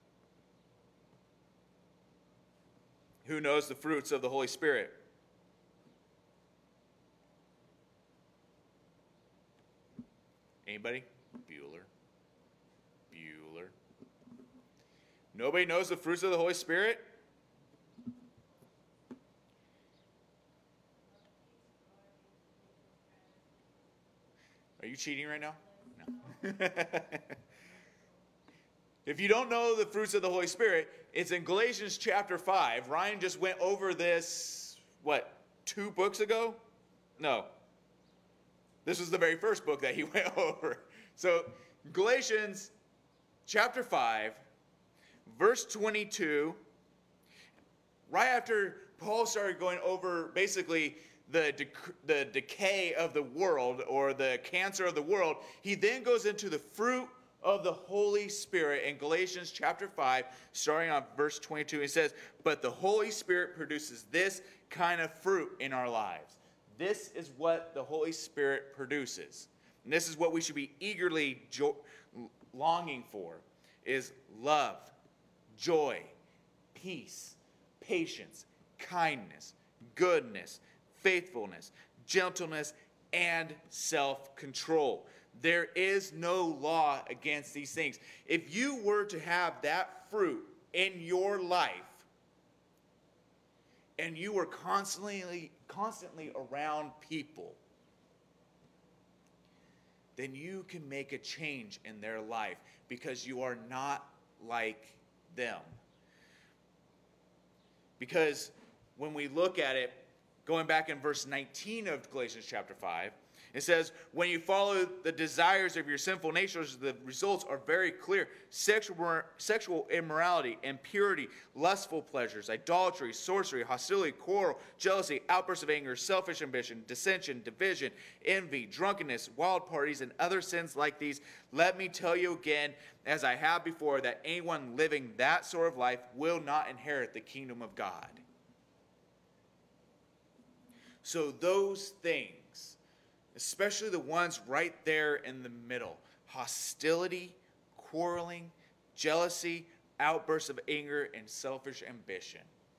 Who knows the fruits of the Holy Spirit? Anybody? Bueller. Nobody knows the fruits of the Holy Spirit? Are you cheating right now? No. If you don't know the fruits of the Holy Spirit, it's in Galatians chapter 5. Ryan just went over this, 2 books ago? No. This was the very first book that he went over. So, Galatians chapter 5, verse 22, right after Paul started going over basically the decay of the world, or the cancer of the world, he then goes into the fruit of the Holy Spirit in Galatians chapter 5, starting on verse 22. It says, but the Holy Spirit produces this kind of fruit in our lives. This is what the Holy Spirit produces. And this is what we should be eagerly longing for, is love, joy, peace, patience, kindness, goodness, faithfulness, gentleness, and self-control. There is no law against these things. If you were to have that fruit in your life, and you were constantly around people, then you can make a change in their life because you are not like them. Because when we look at it, going back in verse 19 of Galatians chapter 5, it says, when you follow the desires of your sinful natures, the results are very clear. Sexual immorality, impurity, lustful pleasures, idolatry, sorcery, hostility, quarrel, jealousy, outbursts of anger, selfish ambition, dissension, division, envy, drunkenness, wild parties, and other sins like these. Let me tell you again, as I have before, that anyone living that sort of life will not inherit the kingdom of God. So those things, especially the ones right there in the middle, hostility, quarreling, jealousy, outbursts of anger, and selfish ambition,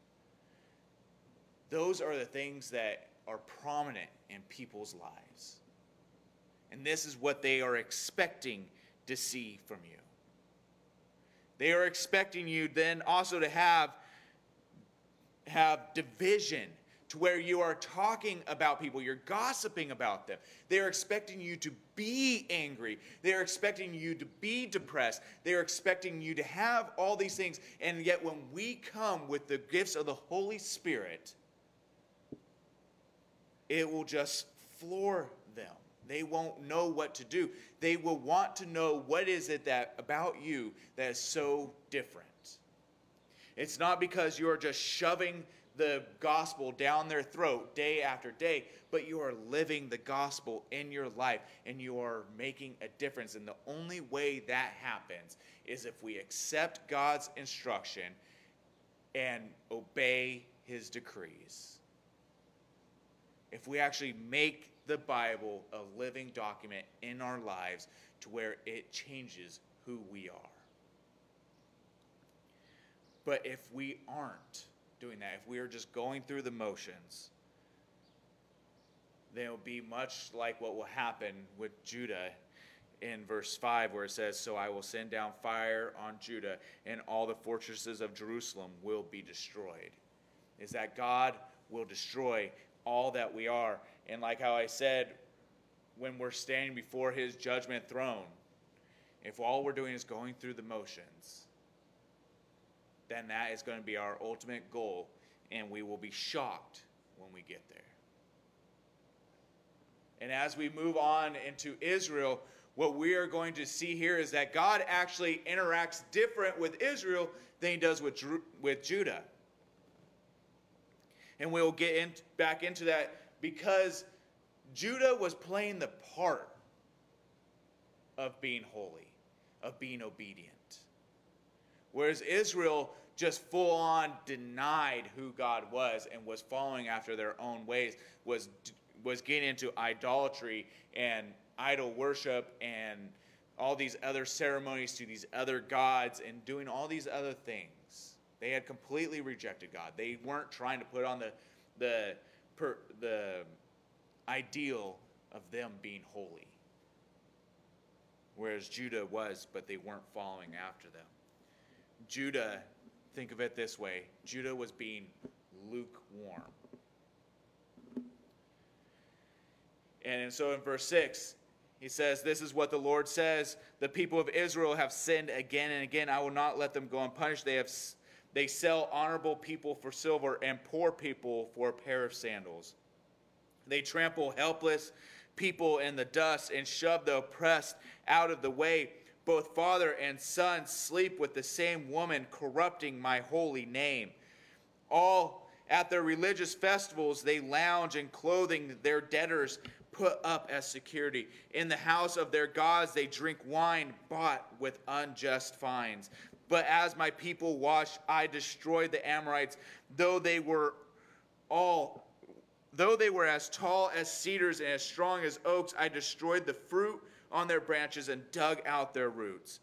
those are the things that are prominent in people's lives. And this is what they are expecting to see from you. They are expecting you then also to have division, to where you are talking about people, you're gossiping about them. They're expecting you to be angry. They're expecting you to be depressed. They're expecting you to have all these things. And yet when we come with the gifts of the Holy Spirit, it will just floor them. They won't know what to do. They will want to know what is it that about you that is so different. It's not because you're just shoving the gospel down their throat day after day, but you are living the gospel in your life and you are making a difference. And the only way that happens is if we accept God's instruction and obey his decrees. If we actually make the Bible a living document in our lives to where it changes who we are. But if we aren't doing that, if we are just going through the motions, then it will be much like what will happen with Judah in verse 5, where it says, so I will send down fire on Judah, and all the fortresses of Jerusalem will be destroyed. Is that God will destroy all that we are. And like how I said, when we're standing before his judgment throne, if all we're doing is going through the motions, then that is going to be our ultimate goal, and we will be shocked when we get there. And as we move on into Israel, what we are going to see here is that God actually interacts different with Israel than he does with Judah. And we'll get back into that because Judah was playing the part of being holy, of being obedient. Whereas Israel just full on denied who God was and was following after their own ways, was getting into idolatry and idol worship and all these other ceremonies to these other gods and doing all these other things. They had completely rejected God. They weren't trying to put on the ideal of them being holy. Whereas Judah was, but they weren't following after them. Judah, think of it this way, Judah was being lukewarm. And so in verse 6, he says, this is what the Lord says, the people of Israel have sinned again and again. I will not let them go unpunished. They sell honorable people for silver and poor people for a pair of sandals. They trample helpless people in the dust and shove the oppressed out of the way. Both father and son sleep with the same woman, corrupting my holy name. All at their religious festivals, they lounge in clothing their debtors, put up as security. In the house of their gods they drink wine bought with unjust fines. But as my people watched, I destroyed the Amorites, though they were as tall as cedars and as strong as oaks. I destroyed the fruit on their branches and dug out their roots.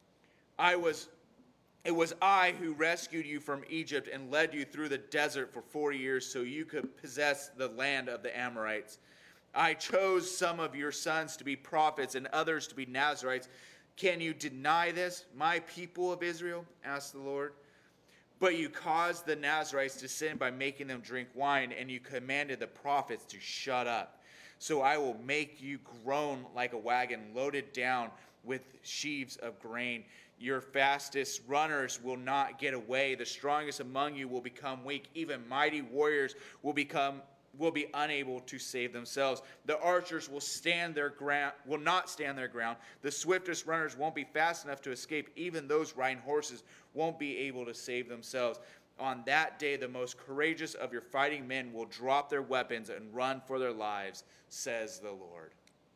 It was I who rescued you from Egypt and led you through the desert for 40 years so you could possess the land of the Amorites. I chose some of your sons to be prophets and others to be Nazirites. Can you deny this, my people of Israel? Asked the Lord. But you caused the Nazirites to sin by making them drink wine, and you commanded the prophets to shut up. So I will make you groan like a wagon loaded down with sheaves of grain. Your fastest runners will not get away. The strongest among you will become weak. Even mighty warriors will be unable to save themselves. The archers will not stand their ground. The swiftest runners won't be fast enough to escape. Even those riding horses won't be able to save themselves. On that day, the most courageous of your fighting men will drop their weapons and run for their lives, says the Lord.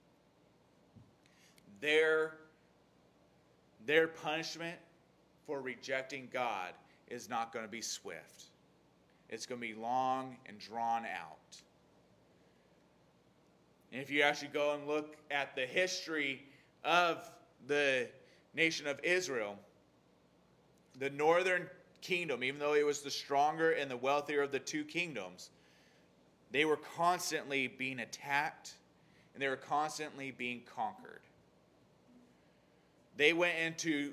Their punishment for rejecting God is not going to be swift. It's going to be long and drawn out. And if you actually go and look at the history of the nation of Israel, the northern kingdom, even though it was the stronger and the wealthier of the two kingdoms, they were constantly being attacked and they were constantly being conquered. They went into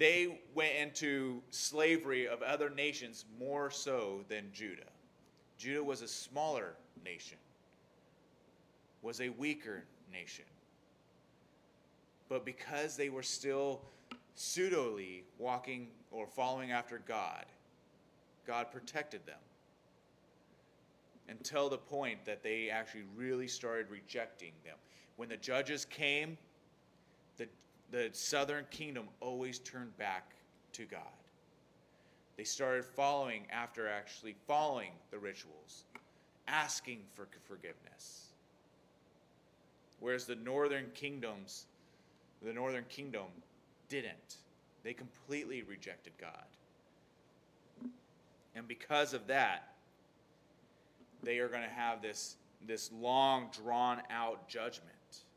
slavery of other nations more so than Judah. Judah was a smaller nation, was a weaker nation. But because they were still pseudoly walking or following after God, God protected them until the point that they actually really started rejecting them. When the judges came, the southern kingdom always turned back to God. They started following the rituals, asking for forgiveness. Whereas the northern kingdom didn't. They completely rejected God. And because of that, they are going to have this long, drawn-out judgment.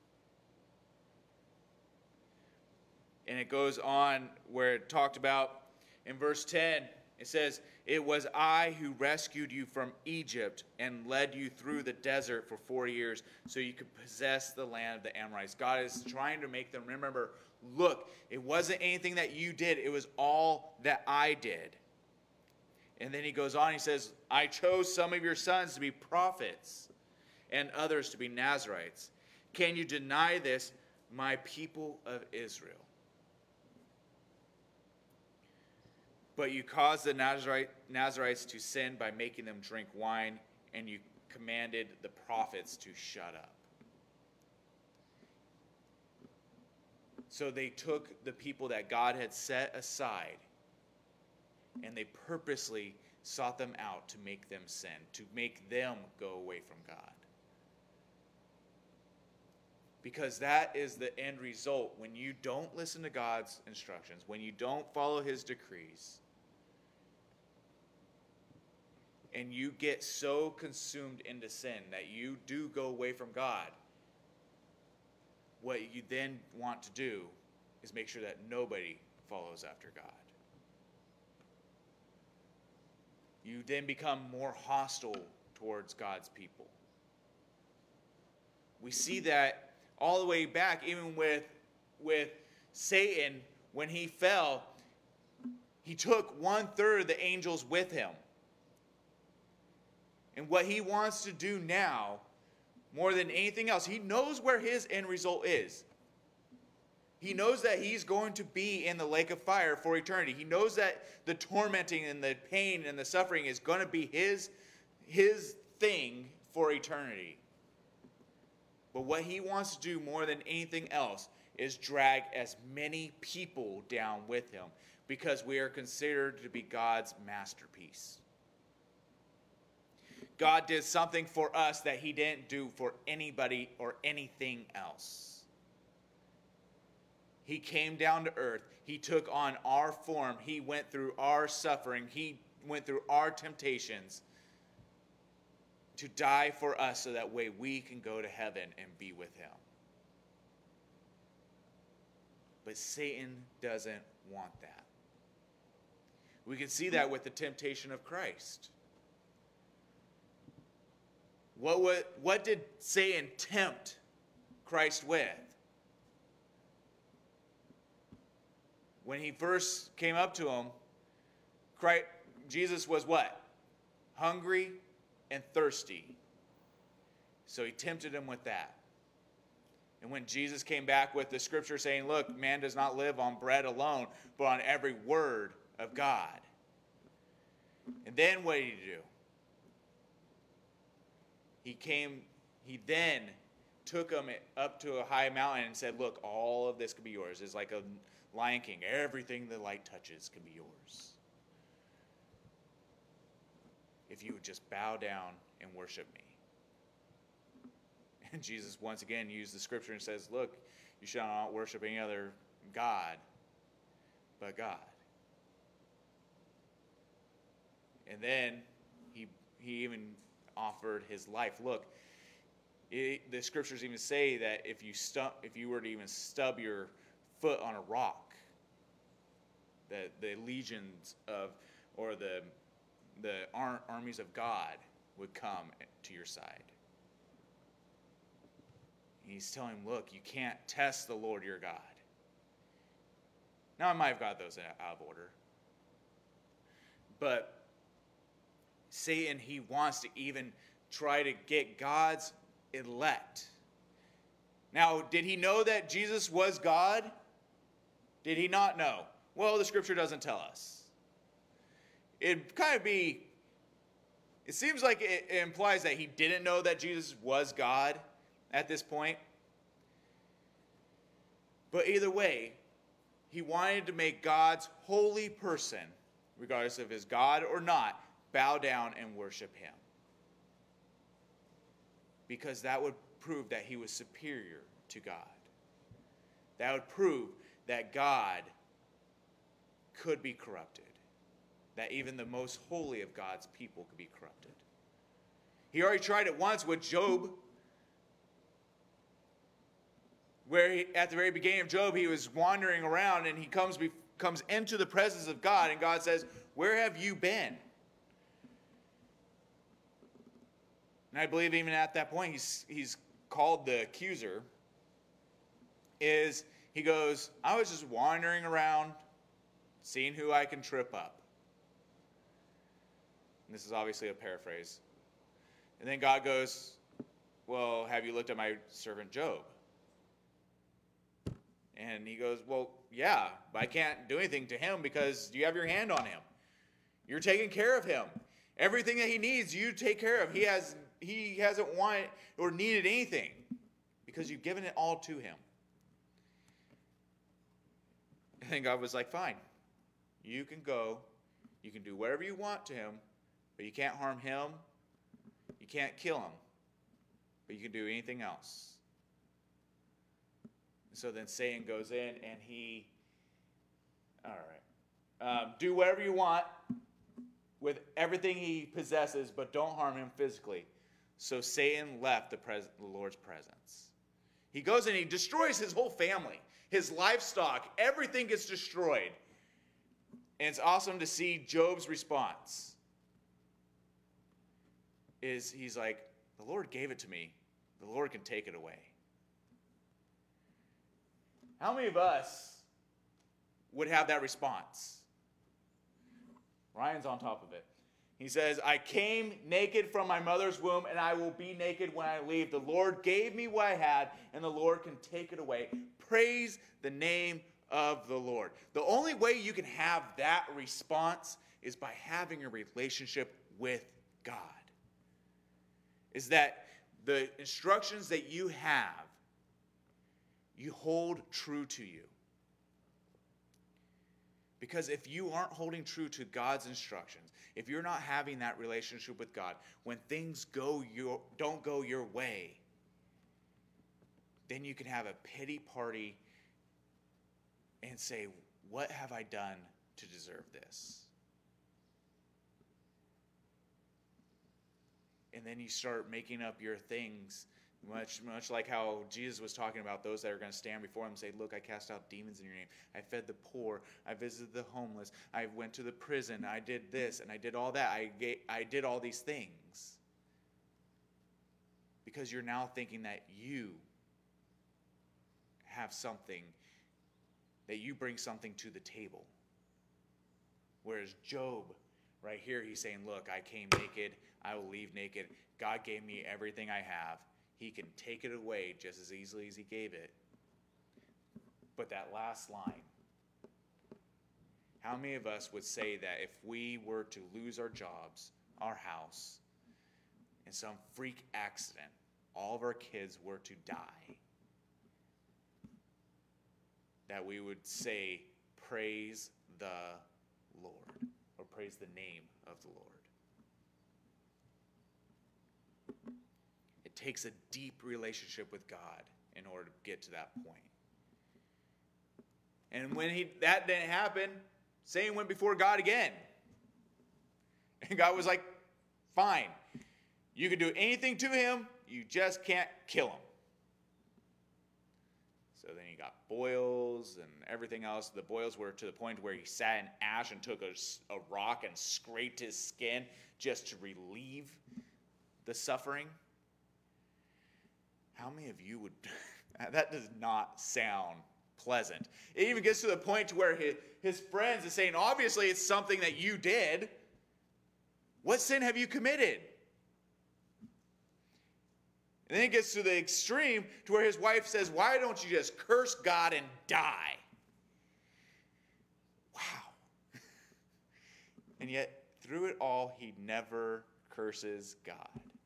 And it goes on where it talked about in verse 10, it says, "It was I who rescued you from Egypt and led you through the desert for 40 years so you could possess the land of the Amorites." God is trying to make them remember, look, it wasn't anything that you did. It was all that I did. And then he goes on, he says, "I chose some of your sons to be prophets and others to be Nazirites. Can you deny this, my people of Israel? But you caused the Nazirites to sin by making them drink wine, and you commanded the prophets to shut up." So they took the people that God had set aside, and they purposely sought them out to make them sin, to make them go away from God. Because that is the end result when you don't listen to God's instructions, when you don't follow his decrees, and you get so consumed into sin that you do go away from God. What you then want to do is make sure that nobody follows after God. You then become more hostile towards God's people. We see that all the way back, even with Satan, when he fell, he took 1/3 of the angels with him. And what he wants to do now, more than anything else, he knows where his end result is. He knows that he's going to be in the lake of fire for eternity. He knows that the tormenting and the pain and the suffering is going to be his thing for eternity. But what he wants to do more than anything else is drag as many people down with him, because we are considered to be God's masterpiece. God did something for us that he didn't do for anybody or anything else. He came down to earth. He took on our form. He went through our suffering. He went through our temptations to die for us so that way we can go to heaven and be with him. But Satan doesn't want that. We can see that with the temptation of Christ. What did Satan tempt Christ with? When he first came up to him, Jesus was what? Hungry and thirsty. So he tempted him with that. And when Jesus came back with the scripture saying, look, man does not live on bread alone, but on every word of God. And then what did he do? He then took him up to a high mountain and said, look, all of this could be yours. It's like a Lion King. Everything the light touches can be yours. If you would just bow down and worship me. And Jesus once again used the scripture and says, look, you shall not worship any other God but God. And then he even offered his life. Look, the scriptures even say that if you were to even stub your foot on a rock, that the legions of, or the armies of God would come to your side. He's telling him, look, you can't test the Lord your God. Now, I might have got those out of order. But Satan, he wants to even try to get God's elect. Now, did he know that Jesus was God? Did he not know? Well, the scripture doesn't tell us. It seems like it implies that he didn't know that Jesus was God at this point. But either way, he wanted to make God's holy person, regardless of his God or not, bow down and worship him. Because that would prove that he was superior to God. That would prove that God could be corrupted. That even the most holy of God's people could be corrupted. He already tried it once with Job, where at the very beginning of Job, he was wandering around and he comes into the presence of God, and God says, where have you been? And I believe even at that point, he's called the accuser. He goes, I was just wandering around, seeing who I can trip up. And this is obviously a paraphrase. And then God goes, well, have you looked at my servant Job? And he goes, well, yeah, but I can't do anything to him because you have your hand on him. You're taking care of him. Everything that he needs, you take care of. He hasn't wanted or needed anything because you've given it all to him. And then God was like, fine, you can go. You can do whatever you want to him, but you can't harm him. You can't kill him, but you can do anything else. So then Satan goes in and do whatever you want with everything he possesses, but don't harm him physically. So Satan left the Lord's presence. He goes and he destroys his whole family, his livestock, everything gets destroyed. And it's awesome to see Job's response. He's like, the Lord gave it to me. The Lord can take it away. How many of us would have that response? Ryan's on top of it. He says, I came naked from my mother's womb, and I will be naked when I leave. The Lord gave me what I had, and the Lord can take it away. Praise the name of the Lord. The only way you can have that response is by having a relationship with God. Is that the instructions that you have, you hold true to you. Because if you aren't holding true to God's instructions, if you're not having that relationship with God, when things don't go your way, then you can have a pity party and say, what have I done to deserve this? And then you start making up your things, much like how Jesus was talking about those that are going to stand before him and say, look, I cast out demons in your name. I fed the poor. I visited the homeless. I went to the prison. I did this and I did all that. I did all these things. Because you're now thinking that you have something, that you bring something to the table. Whereas Job, right here, he's saying, look, I came naked. I will leave naked. God gave me everything I have. He can take it away just as easily as he gave it. But that last line, how many of us would say that if we were to lose our jobs, our house, in some freak accident, all of our kids were to die, that we would say, praise the Lord, or praise the name of the Lord? It takes a deep relationship with God in order to get to that point. And when that didn't happen, Satan went before God again. And God was like, fine, you can do anything to him, you just can't kill him. So then he got boils and everything else. The boils were to the point where he sat in ash and took a rock and scraped his skin just to relieve the suffering. How many of you would... That does not sound pleasant. It even gets to the point to where his friends are saying, obviously it's something that you did. What sin have you committed? And then it gets to the extreme to where his wife says, why don't you just curse God and die? Wow. And yet, through it all, he never curses God.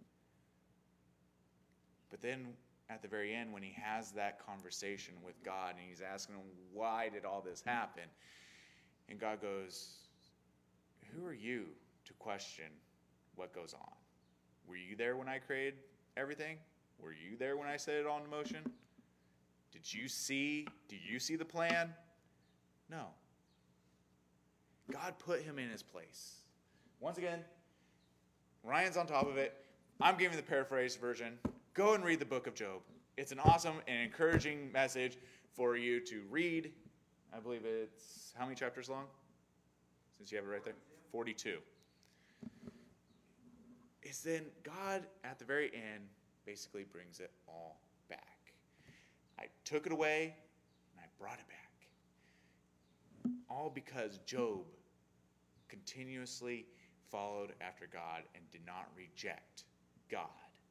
But then, at the very end, when he has that conversation with God, and he's asking him, why did all this happen? And God goes, who are you to question what goes on? Were you there when I created everything? Were you there when I set it all in motion? Do you see the plan? No. God put him in his place. Once again, Ryan's on top of it. I'm giving the paraphrase version. Go and read the book of Job. It's an awesome and encouraging message for you to read. I believe it's how many chapters long? Since you have it right there. 42. It's then God, at the very end, basically brings it all back. I took it away, and I brought it back. All because Job continuously followed after God and did not reject God.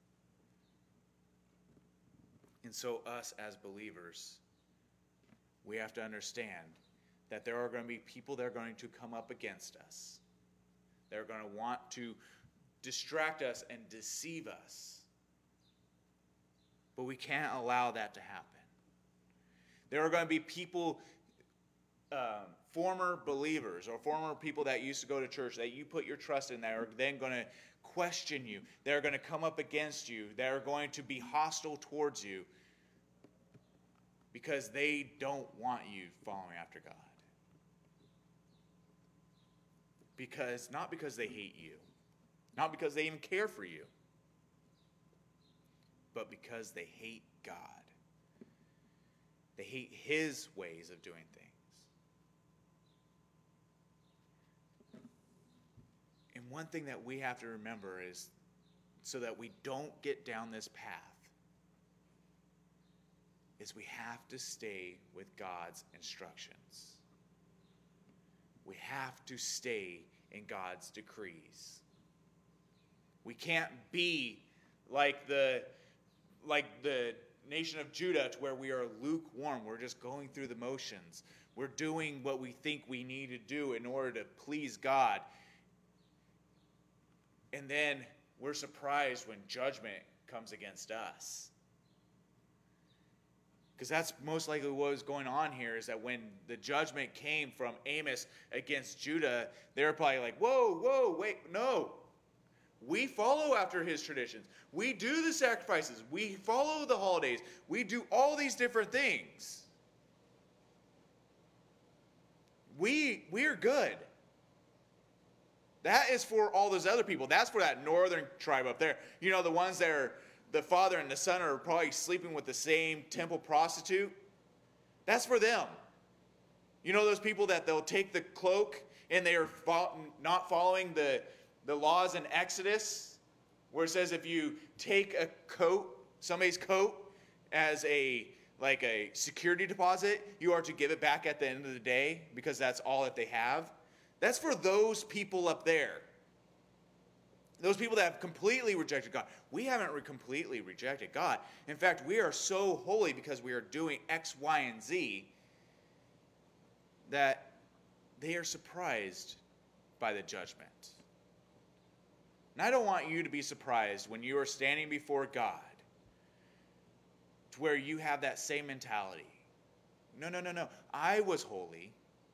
And so us as believers, we have to understand that there are going to be people that are going to come up against us. They're going to want to distract us and deceive us. But we can't allow that to happen. There are going to be people, former believers or former people that used to go to church that you put your trust in, that are then going to question you. They're going to come up against you. They're going to be hostile towards you because they don't want you following after God. Not because they hate you, not because they even care for you, but because they hate God. They hate his ways of doing things. And one thing that we have to remember is, so that we don't get down this path, is we have to stay with God's instructions. We have to stay in God's decrees. We can't be like the nation of Judah, to where we are lukewarm. We're just going through the motions. We're doing what we think we need to do in order to please God. And then we're surprised when judgment comes against us. Because that's most likely what was going on here, is that when the judgment came from Amos against Judah, they were probably like, whoa, wait, no. We follow after his traditions. We do the sacrifices. We follow the holidays. We do all these different things. We are good. That is for all those other people. That's for that northern tribe up there. You know, the ones that are, the father and the son are probably sleeping with the same temple prostitute. That's for them. You know those people that they'll take the cloak and they are not following the laws in Exodus, where it says if you take a coat, somebody's coat, as a security deposit, you are to give it back at the end of the day because that's all that they have. That's for those people up there. Those people that have completely rejected God. We haven't completely rejected God. In fact, we are so holy because we are doing X, Y, and Z that they are surprised by the judgment. And I don't want you to be surprised when you are standing before God to where you have that same mentality. No. I was holy.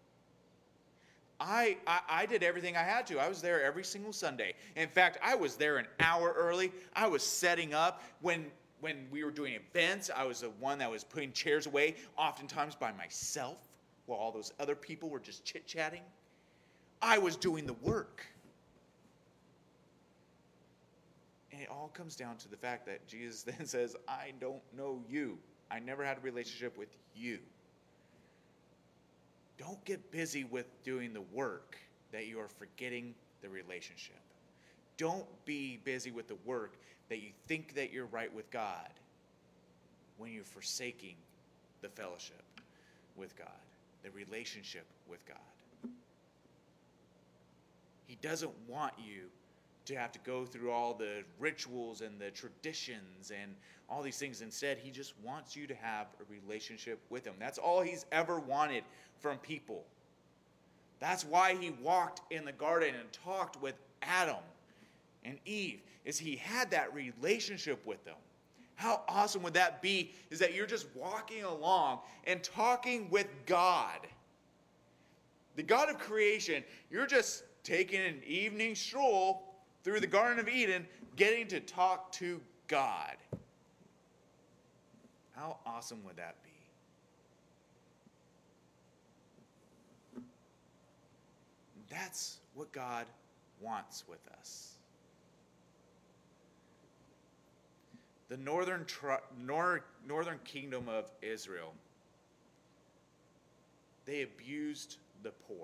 I did everything I had to. I was there every single Sunday. In fact, I was there an hour early. I was setting up. When we were doing events, I was the one that was putting chairs away, oftentimes by myself, while all those other people were just chit-chatting. I was doing the work. And it all comes down to the fact that Jesus then says, I don't know you. I never had a relationship with you. Don't get busy with doing the work that you are forgetting the relationship. Don't be busy with the work that you think that you're right with God when you're forsaking the fellowship with God, the relationship with God. He doesn't want you to have to go through all the rituals and the traditions and all these things. Instead, he just wants you to have a relationship with him. That's all he's ever wanted from people. That's why he walked in the garden and talked with Adam and Eve, is he had that relationship with them. How awesome would that be, is that you're just walking along and talking with God. The God of creation, you're just taking an evening stroll through the Garden of Eden, getting to talk to God. How awesome would that be? That's what God wants with us. The northern kingdom of Israel, they abused the poor.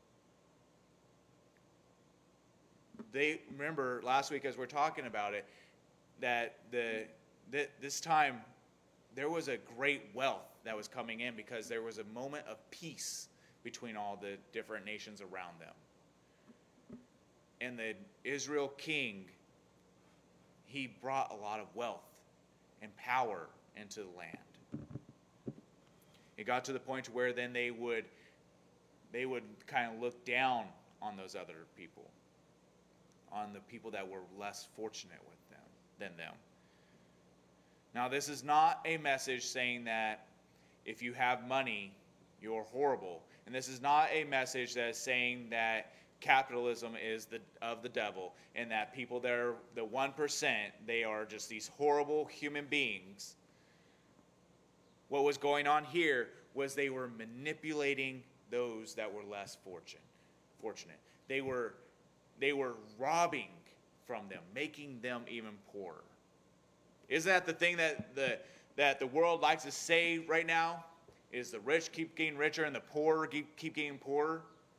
They, remember last week as we're talking about it, that this time there was a great wealth that was coming in because there was a moment of peace between all the different nations around them. And the Israel king, he brought a lot of wealth and power into the land. It got to the point where then they would kind of look down on those other people, on the people that were less fortunate with them than them. Now, this is not a message saying that if you have money, you're horrible. And this is not a message that is saying that capitalism is of the devil and that people that are the 1%, they are just these horrible human beings. What was going on here was they were manipulating those that were less fortunate. They were robbing from them, making them even poorer. Isn't that the thing that the world likes to say right now? Is the rich keep getting richer and the poor keep getting poorer?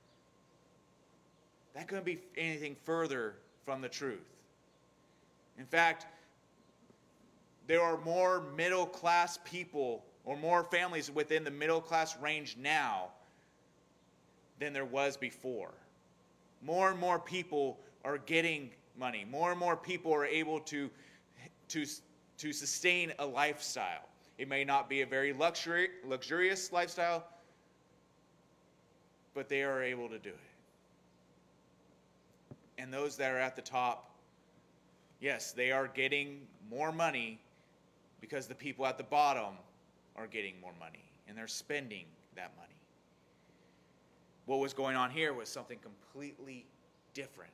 That couldn't be anything further from the truth. In fact, there are more middle-class people or more families within the middle-class range now than there was before. More and more people are getting money. More and more people are able to sustain a lifestyle. It may not be a very luxurious lifestyle, but they are able to do it. And those that are at the top, yes, they are getting more money because the people at the bottom are getting more money, and they're spending that money. What was going on here was something completely different.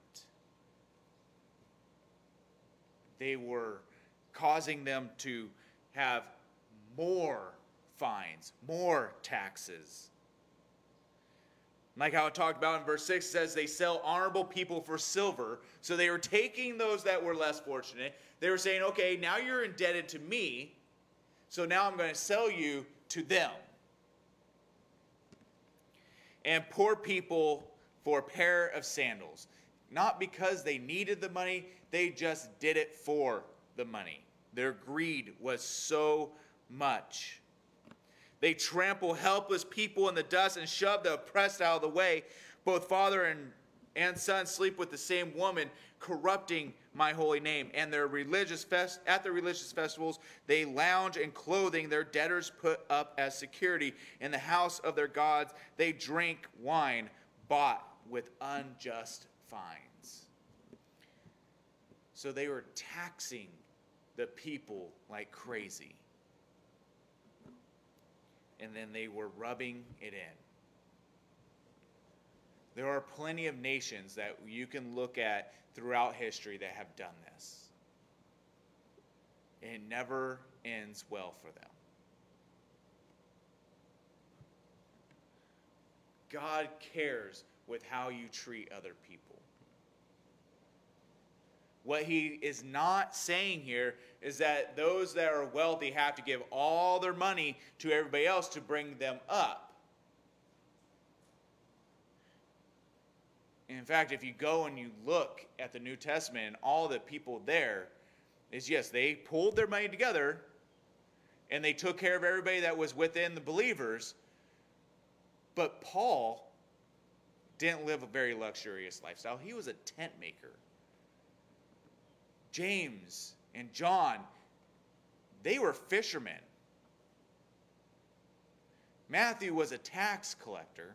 They were causing them to have more fines, more taxes. Like how it talked about in verse 6, it says they sell honorable people for silver. So they were taking those that were less fortunate. They were saying, okay, now you're indebted to me, so now I'm going to sell you to them. And poor people for a pair of sandals. Not because they needed the money, they just did it for the money. Their greed was so much. They trample helpless people in the dust and shove the oppressed out of the way. Both father and son sleep with the same woman, corrupting my holy name. And at the religious festivals, they lounge in clothing their debtors put up as security. In the house of their gods, they drink wine bought with unjust fines. So they were taxing the people like crazy. And then they were rubbing it in. There are plenty of nations that you can look at throughout history that have done this. It never ends well for them. God cares with how you treat other people. What he is not saying here is that those that are wealthy have to give all their money to everybody else to bring them up. In fact, if you go and you look at the New Testament and all the people there, is yes, they pulled their money together and they took care of everybody that was within the believers. But Paul didn't live a very luxurious lifestyle. He was a tent maker. James and John, they were fishermen. Matthew was a tax collector.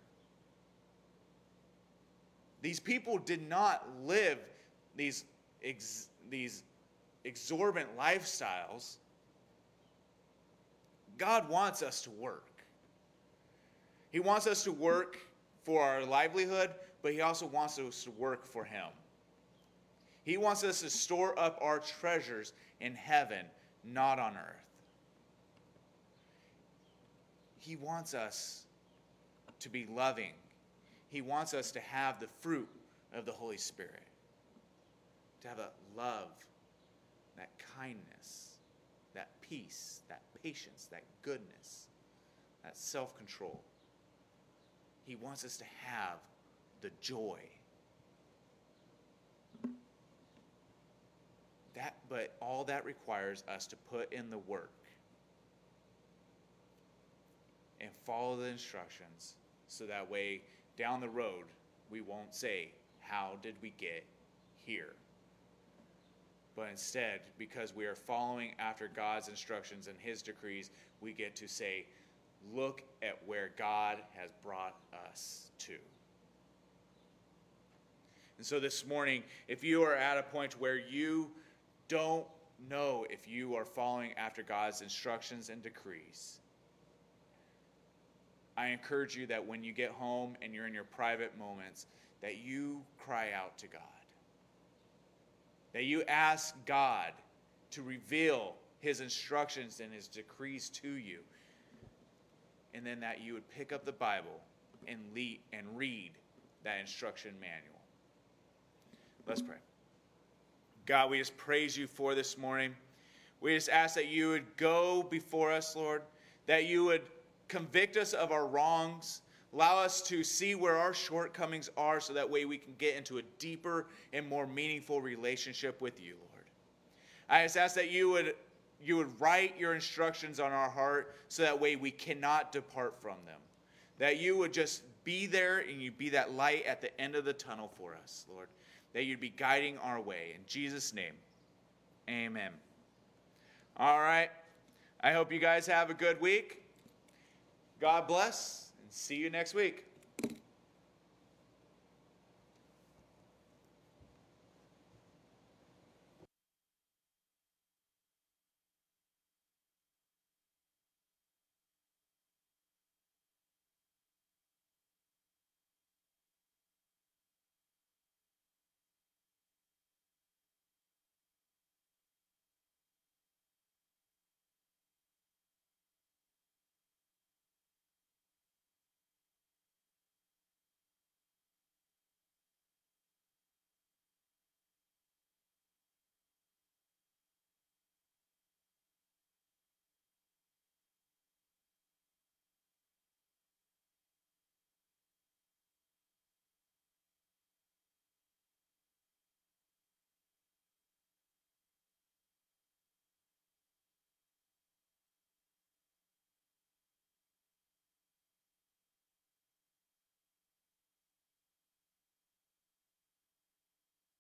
These people did not live these exorbitant lifestyles. God wants us to work. He wants us to work for our livelihood, but he also wants us to work for him. He wants us to store up our treasures in heaven, not on earth. He wants us to be loving. He wants us to have the fruit of the Holy Spirit. To have that love, that kindness, that peace, that patience, that goodness, that self-control. He wants us to have the joy. But all that requires us to put in the work and follow the instructions so that way down the road we won't say, how did we get here? But instead, because we are following after God's instructions and his decrees, we get to say, look at where God has brought us to. And so this morning, if you are at a point where you don't know if you are following after God's instructions and decrees, I encourage you that when you get home and you're in your private moments, that you cry out to God. That you ask God to reveal his instructions and his decrees to you. And then that you would pick up the Bible and read that instruction manual. Let's pray. God, we just praise you for this morning. We just ask that you would go before us, Lord, that you would convict us of our wrongs, allow us to see where our shortcomings are so that way we can get into a deeper and more meaningful relationship with you, Lord. I just ask that you would write your instructions on our heart so that way we cannot depart from them. That you would just be there and you'd be that light at the end of the tunnel for us, Lord. That you'd be guiding our way. In Jesus' name, amen. All right. I hope you guys have a good week. God bless, and see you next week.